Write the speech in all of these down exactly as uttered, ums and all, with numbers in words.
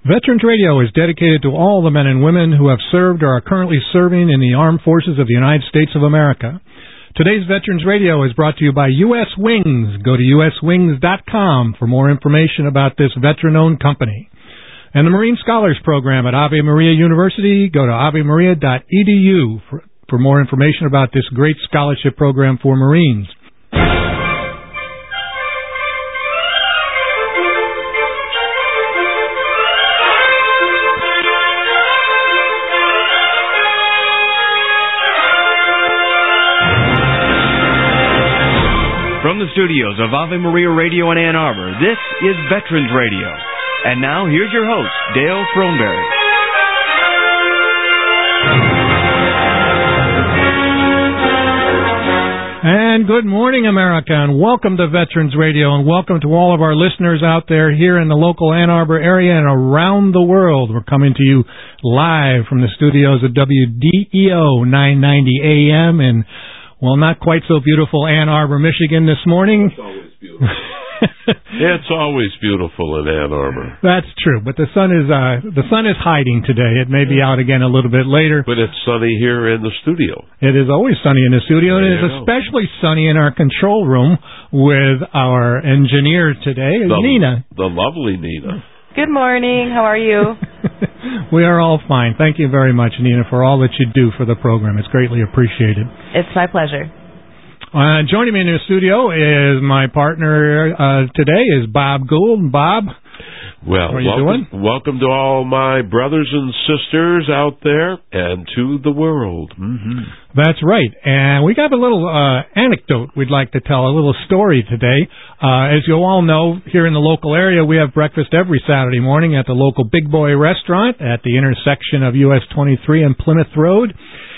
Veterans Radio is dedicated to all the men and women who have served or are currently serving in the armed forces of the United States of America. Today's Veterans Radio is brought to you by U S Wings. Go to U S wings dot com for more information about this veteran-owned company. And the Marine Scholars Program at Ave Maria University. Go to ave maria dot e d u for, for more information about this great scholarship program for Marines. From the studios of Ave Maria Radio in Ann Arbor, this is Veterans Radio. And now, here's your host, Dale Throneberry. And good morning, America, and welcome to Veterans Radio, and welcome to all of our listeners out there here in the local Ann Arbor area and around the world. We're coming to you live from the studios of W D E O nine ninety A M and well, not quite so beautiful Ann Arbor, Michigan this morning. It's always beautiful. It's always beautiful in Ann Arbor. That's true, but the sun is uh, the sun is hiding today. It may be out again a little bit later. But it's sunny here in the studio. It is always sunny in the studio, and it is know. especially sunny in our control room with our engineer today, the, Nina. The lovely Nina. Good morning. How are you? We are all fine. Thank you very much, Nina, for all that you do for the program. It's greatly appreciated. It's my pleasure. Uh, joining me in the studio is my partner uh, today is Bob Gould. Bob, well, how are you welcome, doing? Welcome to all my brothers and sisters out there and to the world. Mm-hmm. That's right. And we got a little uh, anecdote we'd like to tell, a little story today. Uh, as you all know, here in the local area, we have breakfast every Saturday morning at the local Big Boy restaurant at the intersection of U S twenty-three and Plymouth Road.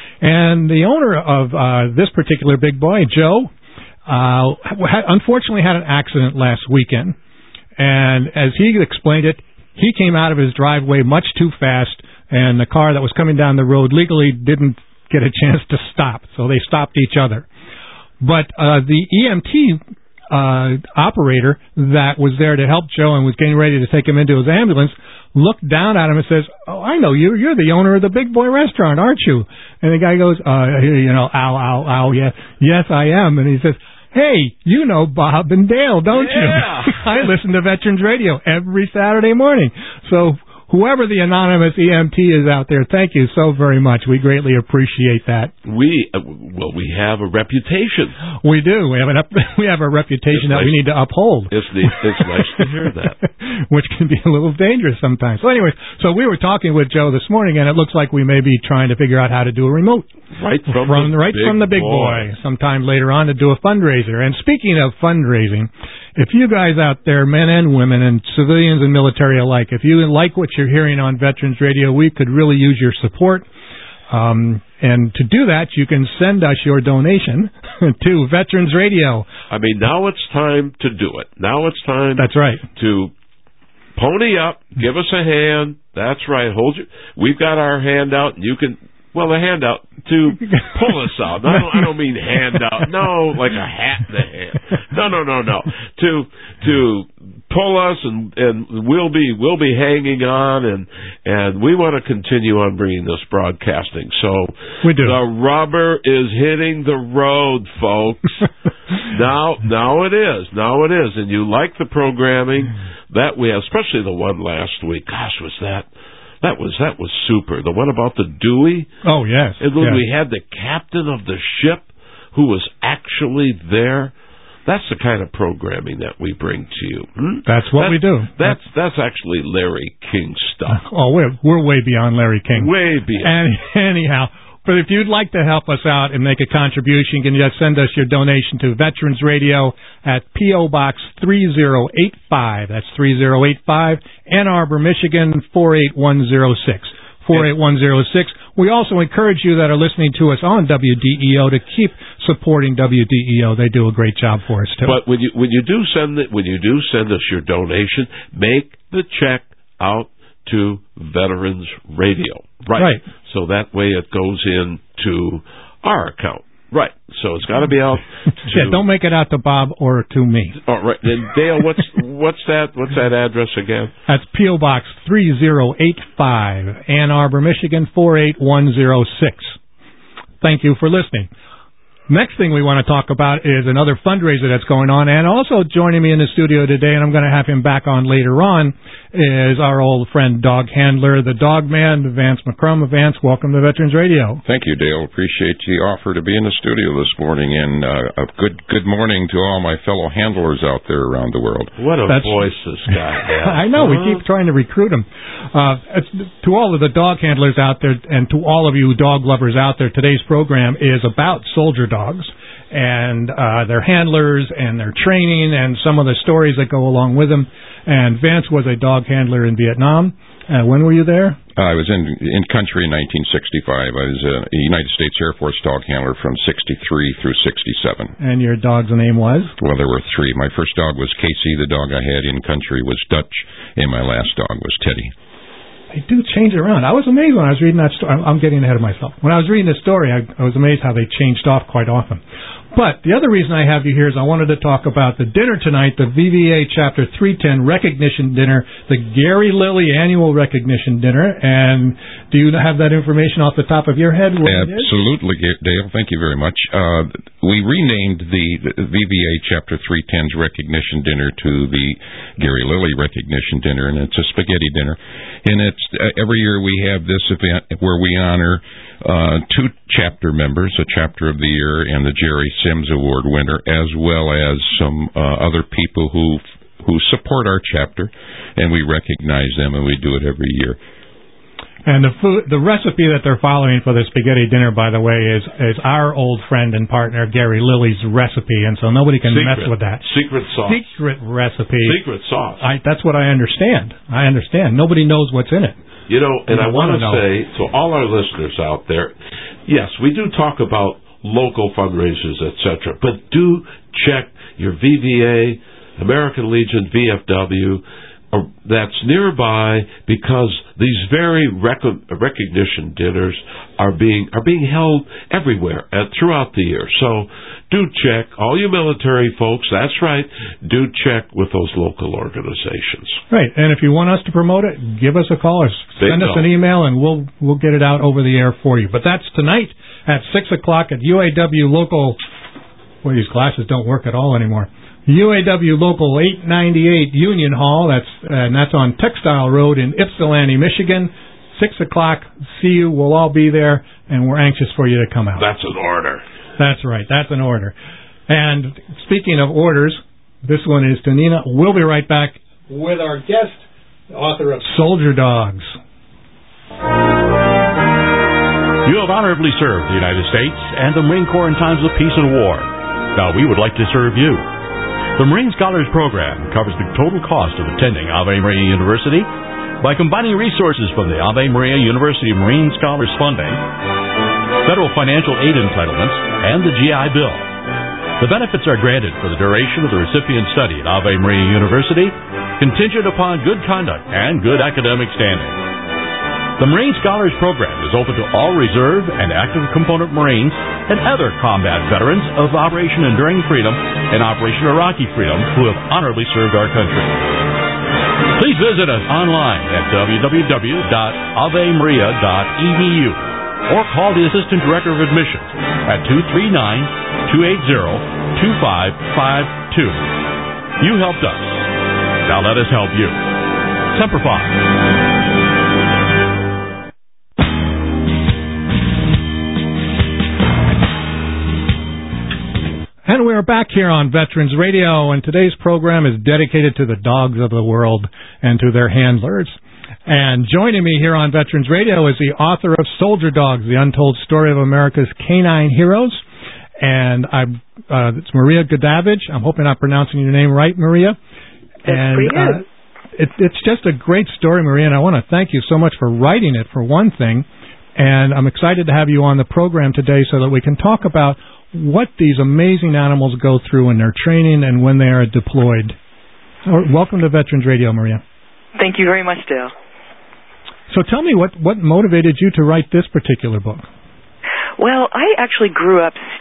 And the owner of uh, this particular Big Boy, Joe, uh, had, unfortunately had an accident last weekend. And as he explained it, he came out of his driveway much too fast, and the car that was coming down the road legally didn't get a chance to stop, so they stopped each other. But uh, the E M T uh, operator that was there to help Joe and was getting ready to take him into his ambulance looked down at him and says, "Oh, I know you. You're the owner of the Big Boy restaurant, aren't you?" And the guy goes, uh, you know, ow, ow, ow, yes, yes, I am. And he says, "Hey, you know Bob and Dale, don't yeah. you?" I listen to Veterans Radio every Saturday morning. So whoever the anonymous E M T is out there, thank you so very much. We greatly appreciate that. We uh, well, we have a reputation. We do. We have an up, we have a reputation it's that nice. we need to uphold. It's, the, it's nice to hear that. Which can be a little dangerous sometimes. So anyway, so we were talking with Joe this morning, and it looks like we may be trying to figure out how to do a remote. Right from, from the right big from the Big Boy. boy. Sometime later on to do a fundraiser. And speaking of fundraising, if you guys out there, men and women, and civilians and military alike, if you like what you're hearing on Veterans Radio, we could really use your support. Um, and to do that, you can send us your donation to Veterans Radio. I mean, now it's time to do it. Now it's time. That's right. To pony up, give us a hand. That's right. Hold your. We've got our hand out, and you can. Well, a handout to pull us out. I don't, I don't mean handout. No, like a hat in the hand. No, no, no, no. To to pull us, and and we'll be we'll be hanging on, and and we want to continue on bringing this broadcasting. So we do. The rubber is hitting the road, folks. now, now it is. Now it is. And you like the programming that we have, especially the one last week. Gosh, was that. That was that was super. The one about the Dewey. Oh, yes. And when yes. we had the captain of the ship who was actually there. That's the kind of programming that we bring to you. Hmm? That's what that's, we do. That's that's actually Larry King stuff. Oh, we're, we're way beyond Larry King. Way beyond. And, anyhow, but if you'd like to help us out and make a contribution, you can just send us your donation to Veterans Radio at P O. Box three zero eight five. That's three zero eight five, Ann Arbor, Michigan, four eight one zero six. four eight one zero six. We also encourage you that are listening to us on W D E O to keep supporting W D E O. They do a great job for us, too. But when you when you do send it, when you do send us your donation, make the check out to Veterans Radio. Right. Right. So that way it goes into our account. Right. So it's got to be out. To, yeah, don't make it out to Bob or to me. Oh, right. And Dale, what's what's that? What's that address again? That's P O Box three zero eight five, Ann Arbor, Michigan four eight one zero six. Thank you for listening. Next thing we want to talk about is another fundraiser that's going on, and also joining me in the studio today, and I'm going to have him back on later on, is our old friend Dog Handler, the Dog Man, Vance McCrum. Vance, welcome to Veterans Radio. Thank you, Dale. Appreciate the offer to be in the studio this morning, and uh, a good good morning to all my fellow handlers out there around the world. What a that's, voice this guy has. I know, we keep trying to recruit him. Uh, to all of the dog handlers out there, and to all of you dog lovers out there, today's program is about soldier dogs. Dogs and uh, their handlers and their training and some of the stories that go along with them. And Vance was a dog handler in Vietnam. Uh, when were you there? Uh, I was in in country in nineteen sixty-five. I was a United States Air Force dog handler from sixty-three through sixty-seven. And your dog's name was? Well, there were three. My first dog was Casey. The dog I had in country was Dutch. And my last dog was Teddy. They do change around. I was amazed when I was reading that story. I'm getting ahead of myself. When I was reading the story, I, I was amazed how they changed off quite often. But the other reason I have you here is I wanted to talk about the dinner tonight, the V V A Chapter three ten Recognition Dinner, the Gary Lilly Annual Recognition Dinner. And do you have that information off the top of your head? Absolutely, Dale. Thank you very much. Uh, we renamed the, the V V A Chapter three ten's Recognition Dinner to the Gary Lilly Recognition Dinner, and it's a spaghetti dinner. And it's uh, every year we have this event where we honor uh, two chapter members, a Chapter of the Year and the Jerry Sims Award winner, as well as some uh, other people who who support our chapter, and we recognize them, and we do it every year. And the food, the recipe that they're following for the spaghetti dinner, by the way, is is our old friend and partner Gary Lilly's recipe, and so nobody can secret, mess with that. Secret sauce. Secret recipe. Secret sauce. I, that's what I understand. I understand. Nobody knows what's in it. You know, and I, I want to know. say to all our listeners out there, yes, we do talk about local fundraisers, et cetera, but do check your V V A, American Legion, V F W, uh, that's nearby, because these very rec- recognition dinners are being are being held everywhere uh, throughout the year. So do check. All you military folks, that's right, do check with those local organizations. Right, and if you want us to promote it, give us a call or send us an email, and we'll we'll get it out over the air for you. But that's tonight at six o'clock at U A W Local. Boy, these glasses don't work at all anymore. U A W Local eight ninety-eight Union Hall. That's and that's on Textile Road in Ypsilanti, Michigan. Six o'clock. See you. We'll all be there, and we're anxious for you to come out. That's an order. That's right. That's an order. And speaking of orders, this one is to Nina. We'll be right back with our guest, the author of Soldier Dogs. You have honorably served the United States and the Marine Corps in times of peace and war. Now we would like to serve you. The Marine Scholars Program covers the total cost of attending Ave Maria University by combining resources from the Ave Maria University Marine Scholars Funding, federal financial aid entitlements, and the G I Bill. The benefits are granted for the duration of the recipient's study at Ave Maria University, contingent upon good conduct and good academic standing. The Marine Scholars Program is open to all reserve and active component Marines and other combat veterans of Operation Enduring Freedom and Operation Iraqi Freedom who have honorably served our country. Please visit us online at w w w dot ave maria dot e d u or call the Assistant Director of Admissions at two three nine, two eight zero, two five five two. You helped us. Now let us help you. Semper Fi. And we're back here on Veterans Radio, and today's program is dedicated to the dogs of the world and to their handlers. And joining me here on Veterans Radio is the author of Soldier Dogs, The Untold Story of America's Canine Heroes. And I'm, uh, it's Maria Godavich. I'm hoping I'm pronouncing your name right, Maria. That's and, pretty good. Uh, it, it's just a great story, Maria, and I want to thank you so much for writing it, for one thing. And I'm excited to have you on the program today so that we can talk about what these amazing animals go through in their training and when they are deployed. Welcome to Veterans Radio, Maria. Thank you very much, Dale. So tell me, what, what motivated you to write this particular book? Well, I actually grew up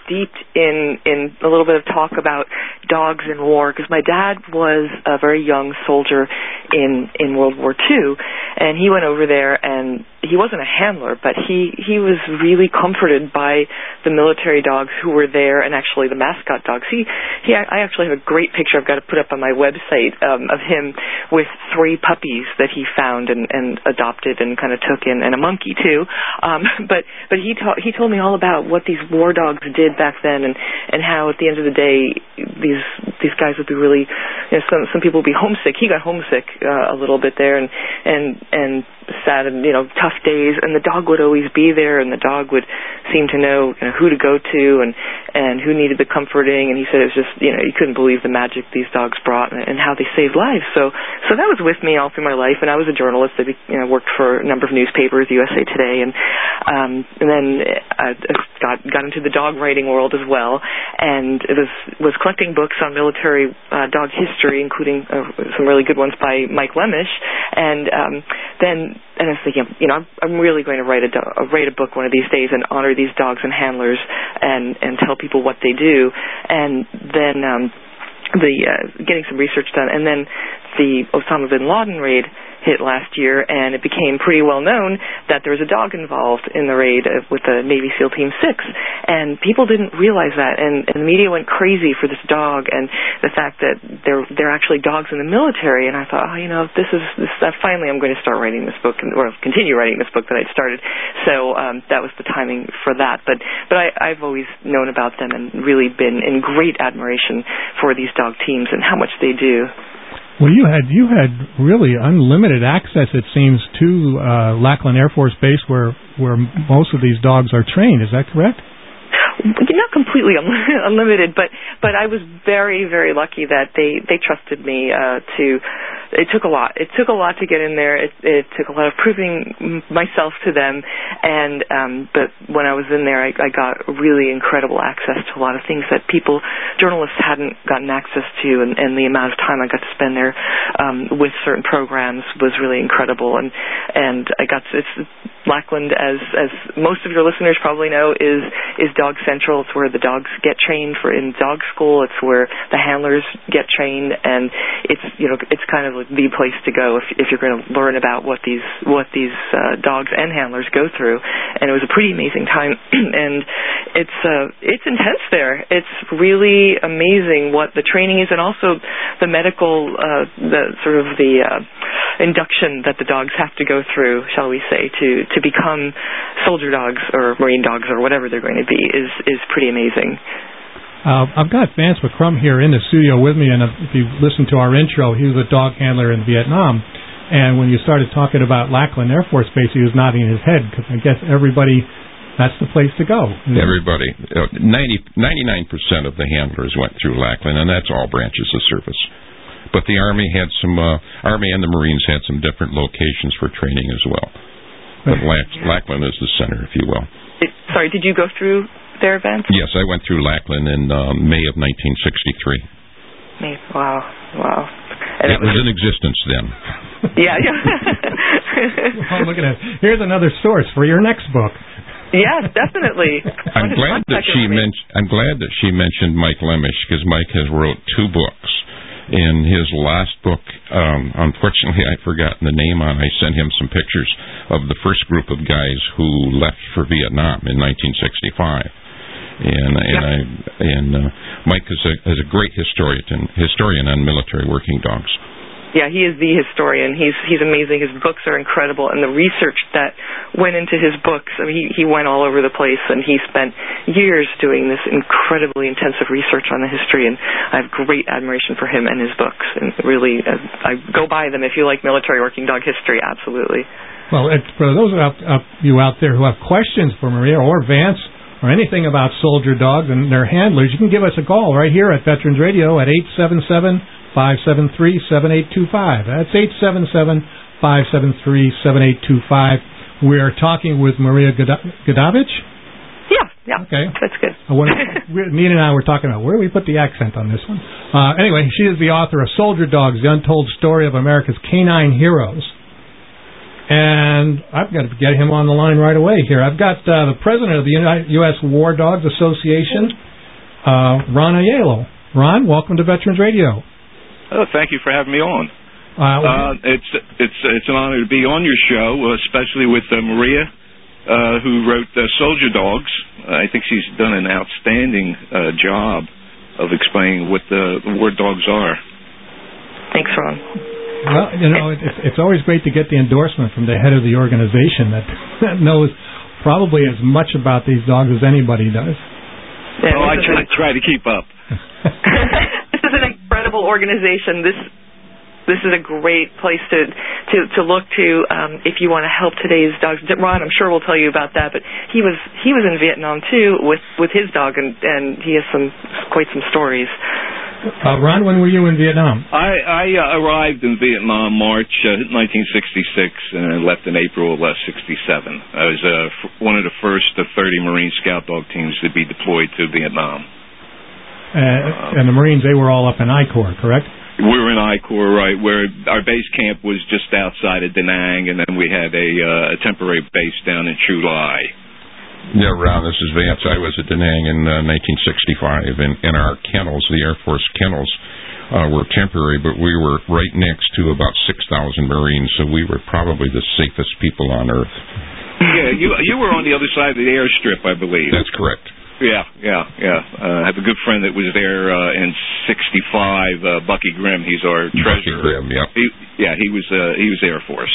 steeped in, in a little bit of talk about dogs in war, because my dad was a very young soldier in, in World War Two, and he went over there, and he wasn't a handler, but he, he was really comforted by the military dogs who were there, and actually the mascot dogs. He, he, I actually have a great picture I've got to put up on my website um, of him with three puppies that he found and, and adopted and kind of took in, and a monkey too. Um, but but he, ta- he told me all about what these war dogs did back then, and, and how at the end of the day these these guys would be really, you know, some some people would be homesick. He got homesick uh, a little bit there, and and and sad and, you know, tough days, and the dog would always be there, and the dog would seem to know, you know, who to go to and and who needed the comforting. And he said it was just, you know, you couldn't believe the magic these dogs brought and, and how they saved lives. So so that was with me all through my life, and I was a journalist. I, you know, worked for a number of newspapers, U S A Today, and um, and then I got got into the dog writing world as well, and it was was collecting books on military uh, dog history, including uh, some really good ones by Mike Lemish, and um, then. And I was thinking, you know, I'm, I'm really going to write a, do- write a book one of these days and honor these dogs and handlers and, and tell people what they do. And then um, the uh, getting some research done. And then the Osama bin Laden raid hit last year, and it became pretty well known that there was a dog involved in the raid with the Navy SEAL Team six, and people didn't realize that, and, and the media went crazy for this dog and the fact that there there are actually dogs in the military. And I thought, oh, you know, this is this. Uh, finally, I'm going to start writing this book, and, or continue writing this book that I'd started. So um, that was the timing for that. But but I, I've always known about them and really been in great admiration for these dog teams and how much they do. Well, you had you had really unlimited access, it seems, to uh, Lackland Air Force Base, where where most of these dogs are trained. Is that correct? Not completely unlimited, but but I was very, very lucky that they they trusted me uh, to. It took a lot. It took a lot to get in there. It, it took a lot of proving myself to them, and um, but when I was in there, I, I got really incredible access to a lot of things that people, journalists, hadn't gotten access to, and, and the amount of time I got to spend there um, with certain programs was really incredible. And and I got to, it's Lackland, as as most of your listeners probably know, is is Dog Central. It's where the dogs get trained for in dog school. It's where the handlers get trained, and it's you know it's kind of like the place to go if if you're going to learn about what these what these uh, dogs and handlers go through. And it was a pretty amazing time, and it's uh, it's intense there. It's really amazing what the training is, and also the medical uh, the sort of the uh, induction that the dogs have to go through, shall we say, to to become soldier dogs or Marine dogs or whatever they're going to be is is pretty amazing. Uh, I've got Vance McCrum here in the studio with me, and if you listen to our intro, he was a dog handler in Vietnam. And when you started talking about Lackland Air Force Base, he was nodding his head, because I guess everybody, that's the place to go. Everybody. Uh, ninety, ninety-nine percent of the handlers went through Lackland, and that's all branches of service. But the Army had some, uh, Army and the Marines had some different locations for training as well. But Lack- Lackland is the center, if you will. It, sorry, did you go through their event? Yes, I went through Lackland in uh, May of nineteen sixty-three. May, wow, wow. And it was, was in existence then. Yeah, yeah. Oh, look at that. Here's another source for your next book. Yes, definitely. I'm glad that she mentioned. I'm glad that she mentioned Mike Lemish, because Mike has wrote two books. In his last book, um, unfortunately, I've forgotten the name on. I sent him some pictures of the first group of guys who left for Vietnam in nineteen sixty-five. And and I and uh, Mike is a is a great historian historian on military working dogs. Yeah, he is the historian. He's he's amazing. His books are incredible, and the research that went into his books. I mean, he he went all over the place, and he spent years doing this incredibly intensive research on the history. And I have great admiration for him and his books. And really, uh, I go buy them if you like military working dog history. Absolutely. Well, it, for those out, out, you out there who have questions for Maria or Vance or anything about soldier dogs and their handlers, you can give us a call right here at Veterans Radio at eight seven seven, five seven three, seven eight two five. That's eight seven seven, five seven three, seven eight two five. We're talking with Maria Godovich. Yeah, yeah. Okay. That's good. I wonder, Nina and I were talking about where do we put the accent on this one. Uh, anyway, she is the author of Soldier Dogs, The Untold Story of America's Canine Heroes. And I've got to get him on the line right away here. I've got uh, the president of the U S War Dogs Association, uh, Ron Aiello. Ron, welcome to Veterans Radio. Oh, thank you for having me on. Uh, uh, it's it's it's an honor to be on your show, especially with uh, Maria, uh, who wrote uh, Soldier Dogs. Uh, I think she's done an outstanding uh, job of explaining what the, the war dogs are. Thanks, Ron. Well, you know, it, it's always great to get the endorsement from the head of the organization that, that knows probably as much about these dogs as anybody does. Yeah, well, I try, try to keep up. This is an incredible organization. This this is a great place to to, to look to um, if you want to help today's dogs. Ron, I'm sure will tell you about that, but he was he was in Vietnam too with, with his dog, and, and he has some quite some stories. Uh, Ron, when were you in Vietnam? I, I uh, arrived in Vietnam March uh, nineteen sixty-six and left in April of sixty-seven. I was uh, f- one of the first of thirty Marine Scout Dog teams to be deployed to Vietnam. Uh, uh, and the Marines, they were all up in I Corps, correct? We were in I Corps, right, where our base camp was just outside of Da Nang, and then we had a, uh, a temporary base down in Chu Lai. Yeah, Ron, this is Vance. I was at Da Nang in uh, nineteen sixty-five, and, and our kennels, the Air Force kennels, uh, were temporary, but we were right next to about six thousand Marines, so we were probably the safest people on Earth. Yeah, you you were on the other side of the airstrip, I believe. That's correct. Yeah, yeah, yeah. Uh, I have a good friend that was there uh, in sixty-five, uh, Bucky Grimm. He's our treasurer. Bucky Grimm, yeah. He, yeah, he was uh, he was Air Force,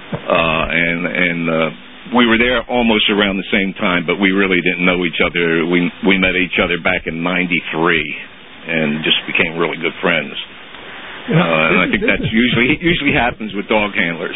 uh, and and uh, we were there almost around the same time, but we really didn't know each other. We we met each other back in ninety-three, and just became really good friends. Uh, and I think that's usually usually happens with dog handlers.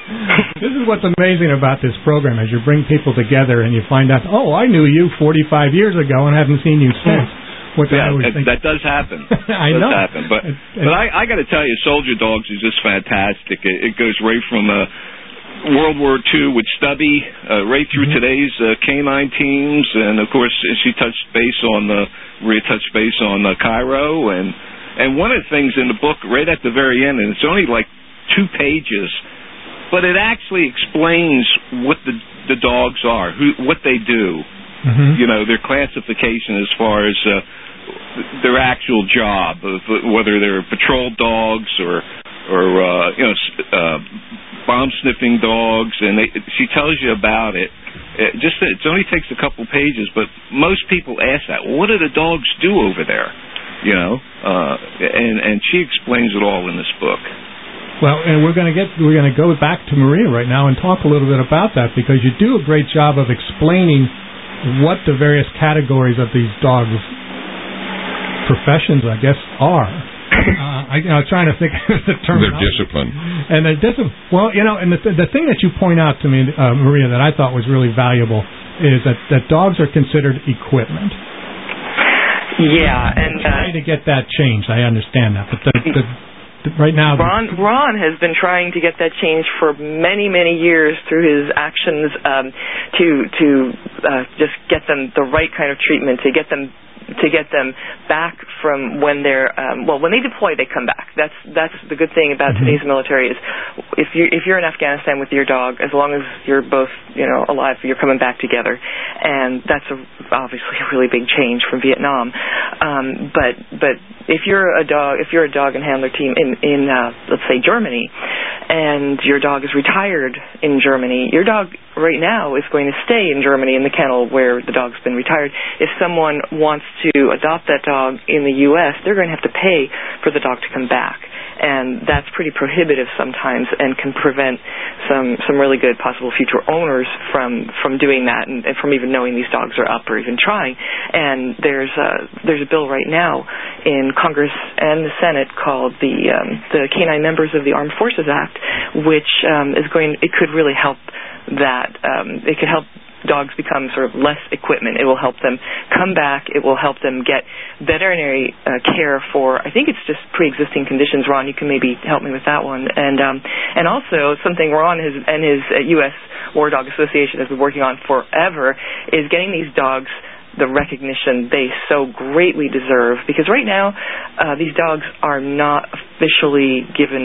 This is what's amazing about this program, as you bring people together and you find out, oh, I knew you forty-five years ago and haven't seen you since. What yeah, that, that does happen. I does know. Happen. But, it, but I, I got to tell you, Soldier Dogs is just fantastic. It, it goes right from uh, World War Two with Stubby, uh, right through mm-hmm. today's uh, canine teams, and, of course, she touched base on the, Maria touched base on uh, Cairo, and And one of the things in the book, right at the very end, and it's only like two pages, but it actually explains what the the dogs are, who what they do, mm-hmm. you know, their classification as far as uh, their actual job, of whether they're patrol dogs or or uh, you know uh, bomb sniffing dogs, and they, she tells you about it. It just it only takes a couple pages, but most people ask that. Well, what do the dogs do over there? You know, uh, and and she explains it all in this book. Well, and we're going to get we're going to go back to Maria right now and talk a little bit about that, because you do a great job of explaining what the various categories of these dogs' professions, I guess, are. Uh, I, you know, trying to think of the term. Their discipline. And their discipline. Well, you know, and the th- the thing that you point out to me, uh, Maria, that I thought was really valuable is that that dogs are considered equipment. Yeah, and uh, trying to get that changed. I understand that, but the, the, the, right now, Ron Ron has been trying to get that changed for many, many years through his actions um, to to uh, just get them the right kind of treatment, to get them to get them back from when they're um, well when they deploy, they come back. That's that's the good thing about mm-hmm. today's military is if you if you're in Afghanistan with your dog, as long as you're both you know alive, you're coming back together, and that's a, obviously a really big change from Vietnam. Um, but but if you're a dog if you're a dog and handler team in in uh, let's say Germany, and your dog is retired in Germany, your dog right now is going to stay in Germany in the kennel where the dog's been retired. If someone wants to adopt that dog in the U S, they're going to have to pay for the dog to come back. And that's pretty prohibitive sometimes and can prevent some some really good possible future owners from, from doing that and, and from even knowing these dogs are up or even trying. And there's a, there's a bill right now in Congress and the Senate called the um, the Canine Members of the Armed Forces Act, which um, is going it could really help that. Um, it could help dogs become sort of less equipment. It will help them come back. It will help them get veterinary uh, care for, I think it's just pre-existing conditions. Ron, you can maybe help me with that one. And um, and also something Ron has, and his uh, U S War Dog Association has been working on forever is getting these dogs the recognition they so greatly deserve. Because right now, uh, these dogs are not officially given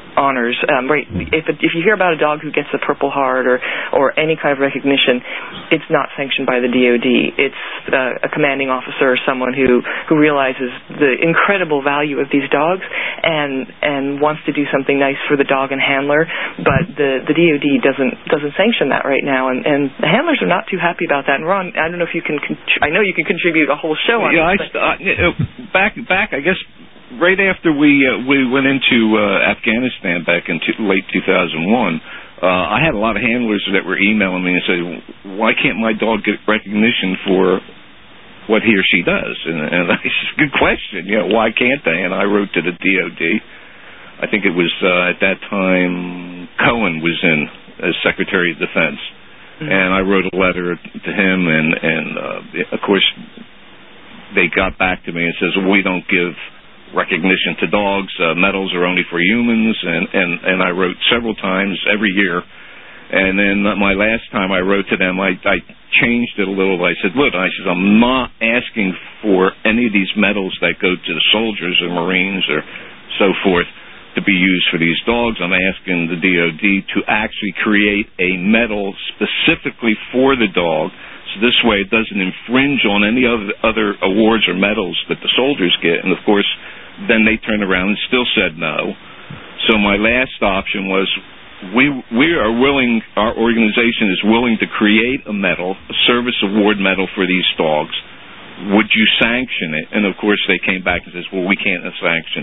honors. Um, right, if it, if you hear about a dog who gets the Purple Heart or or any kind of recognition, it's not sanctioned by the D O D. It's uh, a commanding officer or someone who, who realizes the incredible value of these dogs and and wants to do something nice for the dog and handler. But the, the D O D doesn't doesn't sanction that right now, and, and the handlers are not too happy about that. And Ron, I don't know if you can. Contri- I know you can contribute a whole show on yeah, this. I, uh, back back I guess. Right after we uh, we went into uh, Afghanistan back in t- late two thousand one, uh, I had a lot of handlers that were emailing me and saying, "Why can't my dog get recognition for what he or she does?" And, and I said, "Good question. You know, why can't they?" And I wrote to the D O D. I think it was uh, at that time Cohen was in as Secretary of Defense, mm-hmm. and I wrote a letter to him, and and uh, of course they got back to me and says, "We don't give recognition to dogs. Uh, medals are only for humans," and, and, and I wrote several times every year. And then my last time I wrote to them, I, I changed it a little. I said, look, I said, I'm not asking for any of these medals that go to the soldiers or Marines or so forth to be used for these dogs. I'm asking the D O D to actually create a medal specifically for the dog. So this way it doesn't infringe on any other, other awards or medals that the soldiers get. And, of course, then they turned around and still said no. So my last option was we we are willing, our organization is willing to create a medal, a service award medal for these dogs. Would you sanction it? And, of course, they came back and said, well, we can't sanction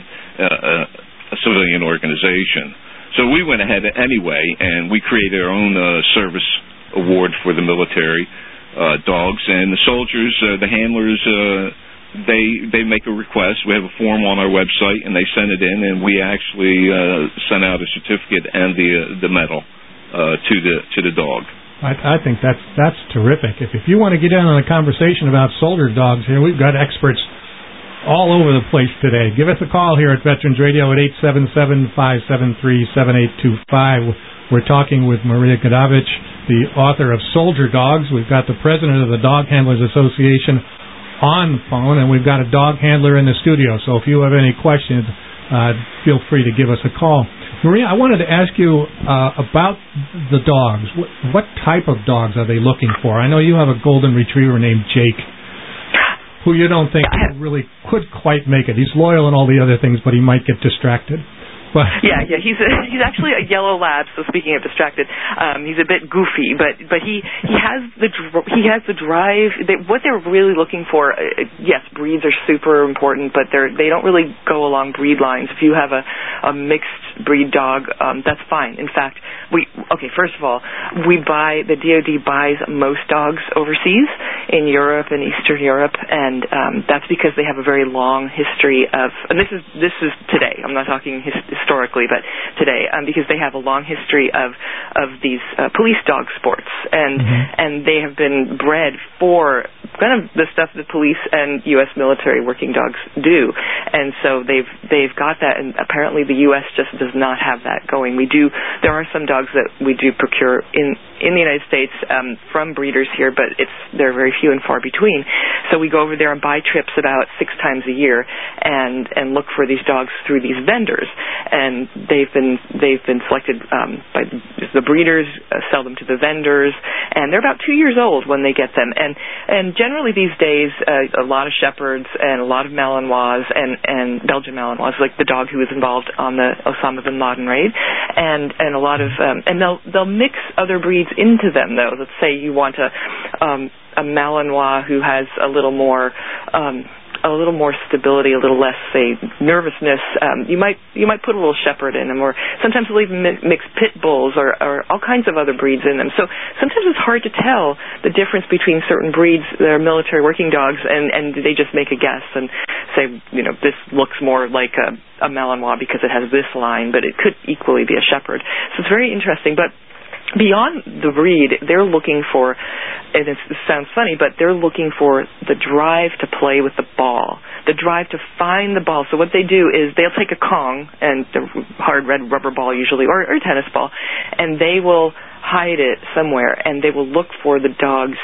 uh, a civilian organization. So we went ahead anyway, and we created our own uh, service award for the military Uh, dogs, and the soldiers, uh, the handlers, uh, they they make a request. We have a form on our website, and they send it in, and we actually uh, send out a certificate and the uh, the medal uh, to the to the dog. I, I think that's that's terrific. If if you want to get in on a conversation about soldier dogs here, we've got experts all over the place today. Give us a call here at Veterans Radio at eight seven seven, five seven three, seven eight two five. We're talking with Maria Godovich, the author of Soldier Dogs. We've got the president of the Dog Handlers Association on the phone, and we've got a dog handler in the studio. So if you have any questions, uh, feel free to give us a call. Maria, I wanted to ask you uh, about the dogs. What, what type of dogs are they looking for? I know you have a golden retriever named Jake, who you don't think really could quite make it. He's loyal and all the other things, but he might get distracted. But yeah, yeah, he's a, he's actually a yellow lab. So speaking of distracted, um, he's a bit goofy, but but he he has the he has the drive. They, what they're really looking for, uh, yes, breeds are super important, but they're they don't really go along breed lines. If you have a a mixed breed dog, um, that's fine. In fact, we okay. First of all, we buy the D O D buys most dogs overseas in Europe and Eastern Europe, and um, that's because they have a very long history of. And this is this is today. I'm not talking his, historically, but today, um, because they have a long history of of these uh, police dog sports, and mm-hmm. and they have been bred for kind of the stuff that police and U S military working dogs do, and so they've they've got that, and apparently the U S just does not have that going. We do there are some dogs that we do procure in in the United States um, from breeders here, but it's they're very few and far between. So we go over there and buy trips about six times a year, and and look for these dogs through these vendors, and they've been they've been selected um, by the breeders, uh, sell them to the vendors, and they're about two years old when they get them, and and generally these days uh, a lot of Shepherds and a lot of Malinois and and Belgian Malinois, like the dog who was involved on the Osama bin Laden raid, and and a lot of um, and they'll they'll mix other breeds into them though. Let's say you want a um, a Malinois who has a little more um, a little more stability, a little less, say, nervousness. Um, you might you might put a little Shepherd in them, or sometimes we'll even mix pit bulls or, or all kinds of other breeds in them. So sometimes it's hard to tell the difference between certain breeds that are military working dogs, and, and they just make a guess and say, you know, this looks more like a, a Malinois because it has this line, but it could equally be a Shepherd. So it's very interesting, but beyond the breed, they're looking for, and it's, it sounds funny, but they're looking for the drive to play with the ball, the drive to find the ball. So what they do is they'll take a Kong, and the hard red rubber ball usually, or, or a tennis ball, and they will hide it somewhere, and they will look for the dog's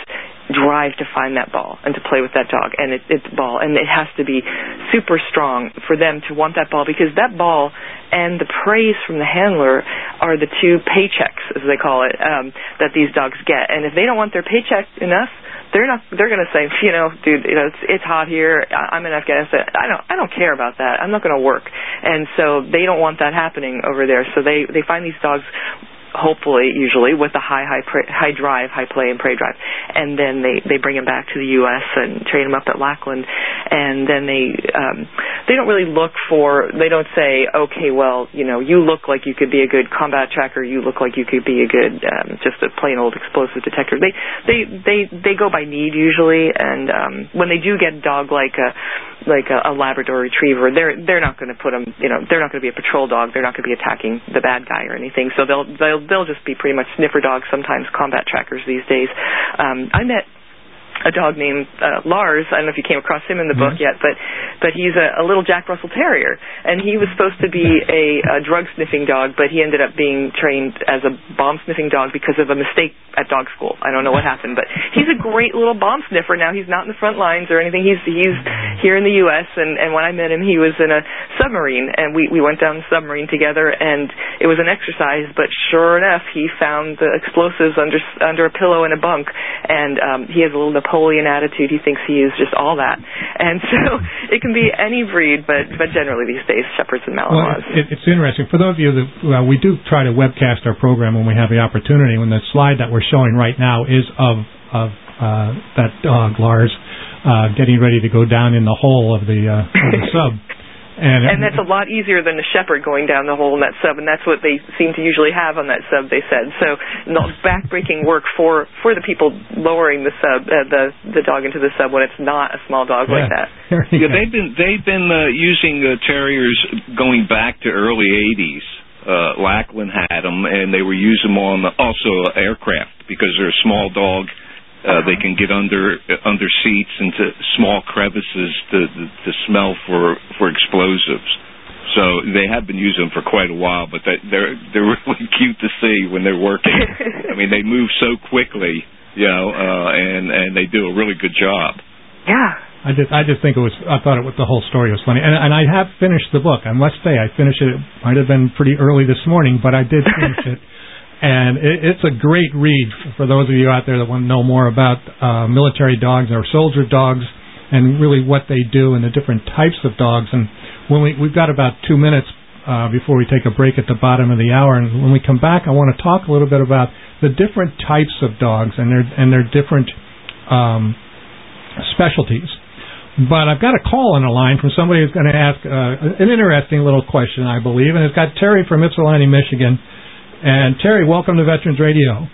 drive to find that ball and to play with that dog and it, it's ball, and it has to be super strong for them to want that ball, because that ball and the praise from the handler are the two paychecks, as they call it, um, that these dogs get. And if they don't want their paycheck enough, they're not. They're going to say, you know, dude, you know, it's, it's hot here. I'm in Afghanistan. I don't. I don't care about that. I'm not going to work. And so they don't want that happening over there. So they they find these dogs, hopefully, usually, with a high, high, pra- high drive, high play and prey drive. And then they, they bring them back to the U S and train them up at Lackland. And then they, um, they don't really look for, they don't say, okay, well, you know, you look like you could be a good combat tracker, you look like you could be a good, um, just a plain old explosive detector. They, they, they, they go by need usually. And, um, when they do get a dog like a, like a, a Labrador Retriever, they're, they're not going to put them, you know, they're not going to be a patrol dog. They're not going to be attacking the bad guy or anything. So they'll, they'll, they'll just be pretty much sniffer dogs, sometimes combat trackers these days. Um, I met a dog named uh, Lars. I don't know if you came across him in the book yet, but but he's a, a little Jack Russell Terrier, and he was supposed to be a, a drug-sniffing dog, but he ended up being trained as a bomb-sniffing dog because of a mistake at dog school. I don't know what happened, but he's a great little bomb sniffer now. He's not in the front lines or anything. He's he's here in the U S, and, and when I met him, he was in a submarine, and we, we went down the submarine together, and it was an exercise, but sure enough, he found the explosives under under a pillow in a bunk, and um, he has a little Napoleon attitude. He thinks he is just all that. And so it can be any breed, but, but generally these days, Shepherds and Malinois. Well, it, it's interesting. For those of you that, well, we do try to webcast our program when we have the opportunity. When the slide that we're showing right now is of, of uh, that dog, Lars, uh, getting ready to go down in the hole of the, uh, of the sub. And, and that's a lot easier than the shepherd going down the hole in that sub, and that's what they seem to usually have on that sub, they said. So no, back-breaking work for, for the people lowering the sub, uh, the the dog into the sub when it's not a small dog yeah. like that. Yeah, they've been they've been uh, using uh, terriers going back to early eighties. Uh, Lackland had them, and they were using them on the, also aircraft because they're a small dog. Uh, they can get under uh, under seats into small crevices to, to to smell for for explosives. So they have been using them for quite a while, but they, they're they're really cute to see when they're working. I mean, they move so quickly, you know, uh, and and they do a really good job. Yeah. I just I just think it was I thought it was the whole story was funny, and and I have finished the book. I must say I finished it. It might have been pretty early this morning, but I did finish it. And it, it's a great read for those of you out there that want to know more about uh, military dogs or soldier dogs and really what they do and the different types of dogs. And when we, we've got about two minutes uh, before we take a break at the bottom of the hour, and when we come back, I want to talk a little bit about the different types of dogs and their and their different um, specialties. But I've got a call on the line from somebody who's going to ask uh, an interesting little question, I believe, and it's got Terry from Ypsilanti, Michigan. And Terry, welcome to Veterans Radio.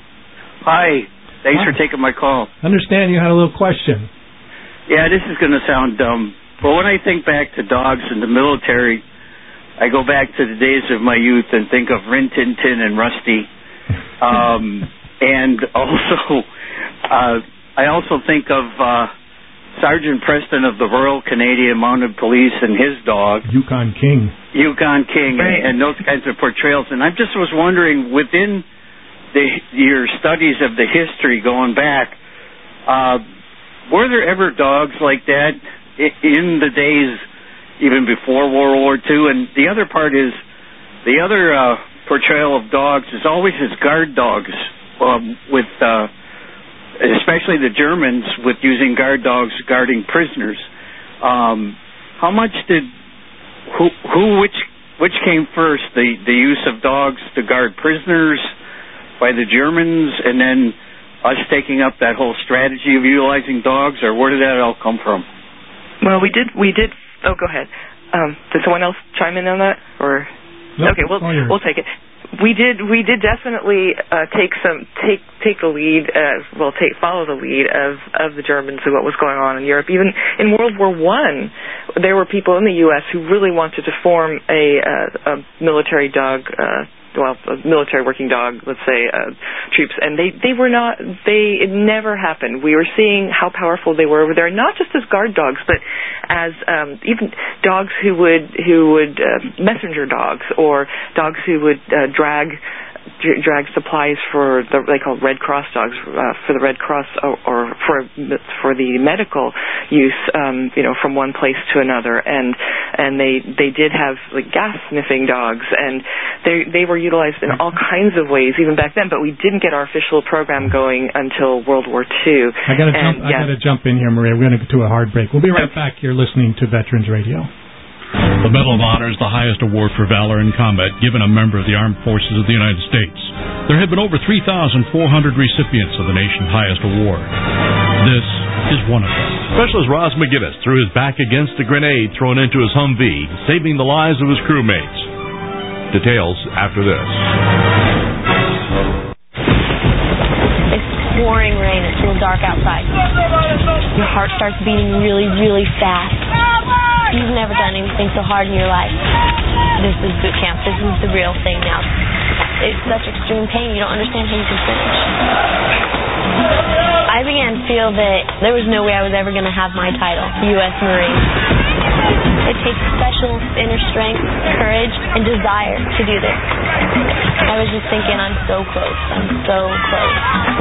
Hi. Thanks Hi. for taking my call. Understand you had a little question. Yeah, this is going to sound dumb, but when I think back to dogs in the military, I go back to the days of my youth and think of Rin Tin Tin and Rusty. Um, and also, uh, I also think of uh, Sergeant Preston of the Royal Canadian Mounted Police and his dog. Yukon King. Yukon King, right. and, and those kinds of portrayals. And I just was wondering, within the, your studies of the history going back, uh, were there ever dogs like that in the days even before World War Two? And the other part is, the other uh, portrayal of dogs is always as guard dogs, um, with uh, especially the Germans with using guard dogs guarding prisoners. Um, how much did who who which which came first? The the use of dogs to guard prisoners by the Germans, and then us taking up that whole strategy of utilizing dogs, or where did that all come from? Well, we did we did. Oh, go ahead. Um, did someone else chime in on that, or? Nope, okay, we'll oh, we'll take it. We did we did definitely uh, take some take take the lead uh, well take follow the lead of, of the Germans and what was going on in Europe. Even in World War One, there were people in the U S who really wanted to form a, uh, a military dog. Uh, well, a military working dog, let's say, uh, troops, and they, they were not, they, it never happened. We were seeing how powerful they were over there, not just as guard dogs, but as, um, even dogs who would, who would, uh, messenger dogs, or dogs who would, uh, drag dr- drag supplies for the they call Red Cross dogs uh, for the Red Cross or, or for for the medical use, um, you know, from one place to another, and and they they did have like gas sniffing dogs, and they they were utilized in all kinds of ways even back then. But we didn't get our official program going until World War Two. I got to jump. Yeah. I got to jump in here, Maria. We're going to go to a hard break. We'll be right back. You're listening to Veterans Radio. The Medal of Honor is the highest award for valor in combat given a member of the Armed Forces of the United States. There have been over three thousand four hundred recipients of the nation's highest award. This is one of them. Specialist Ross McGinnis threw his back against a grenade thrown into his Humvee, saving the lives of his crewmates. Details after this. It's pouring rain. It's real dark outside. Your heart starts beating really, really fast. You've never done anything so hard in your life. This is boot camp. This is the real thing now. It's such extreme pain, you don't understand how you can finish. I began to feel that there was no way I was ever going to have my title, U S Marine. It takes special inner strength, courage, and desire to do this. I was just thinking, I'm so close. I'm so close.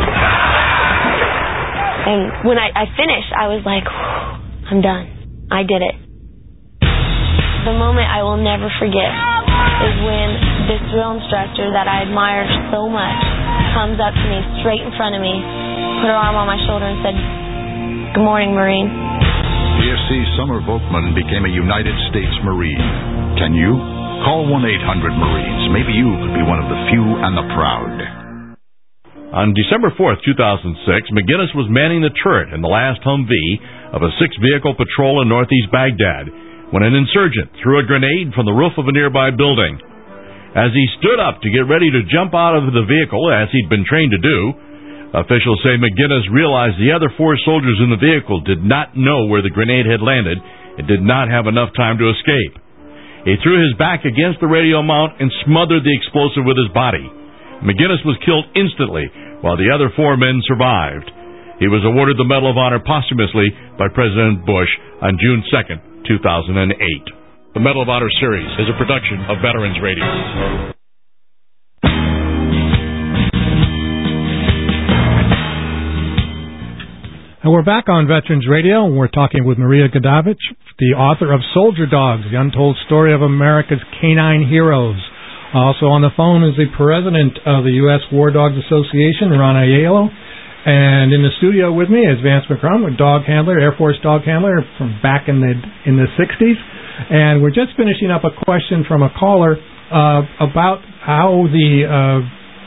And when I, I finished, I was like, I'm done. I did it. The moment I will never forget is when this drill instructor that I admired so much comes up to me straight in front of me, put her arm on my shoulder and said, "Good morning, Marine." P F C Summer Volkman became a United States Marine. Can you? Call one eight hundred Marines. Maybe you could be one of the few and the proud. On December fourth, two thousand six, McGinnis was manning the turret in the last Humvee of a six-vehicle patrol in northeast Baghdad when an insurgent threw a grenade from the roof of a nearby building. As he stood up to get ready to jump out of the vehicle, as he'd been trained to do, officials say McGinnis realized the other four soldiers in the vehicle did not know where the grenade had landed and did not have enough time to escape. He threw his back against the radio mount and smothered the explosive with his body. McGinnis was killed instantly, while the other four men survived. He was awarded the Medal of Honor posthumously by President Bush on June second, two thousand eight. The Medal of Honor series is a production of Veterans Radio. And we're back on Veterans Radio, and we're talking with Maria Godavich, the author of Soldier Dogs, the untold story of America's canine heroes. Also on the phone is the president of the U S War Dogs Association, Ron Aiello. And in the studio with me is Vance McCrum, a dog handler, Air Force dog handler from back in the in the sixties. And we're just finishing up a question from a caller uh, about how the uh,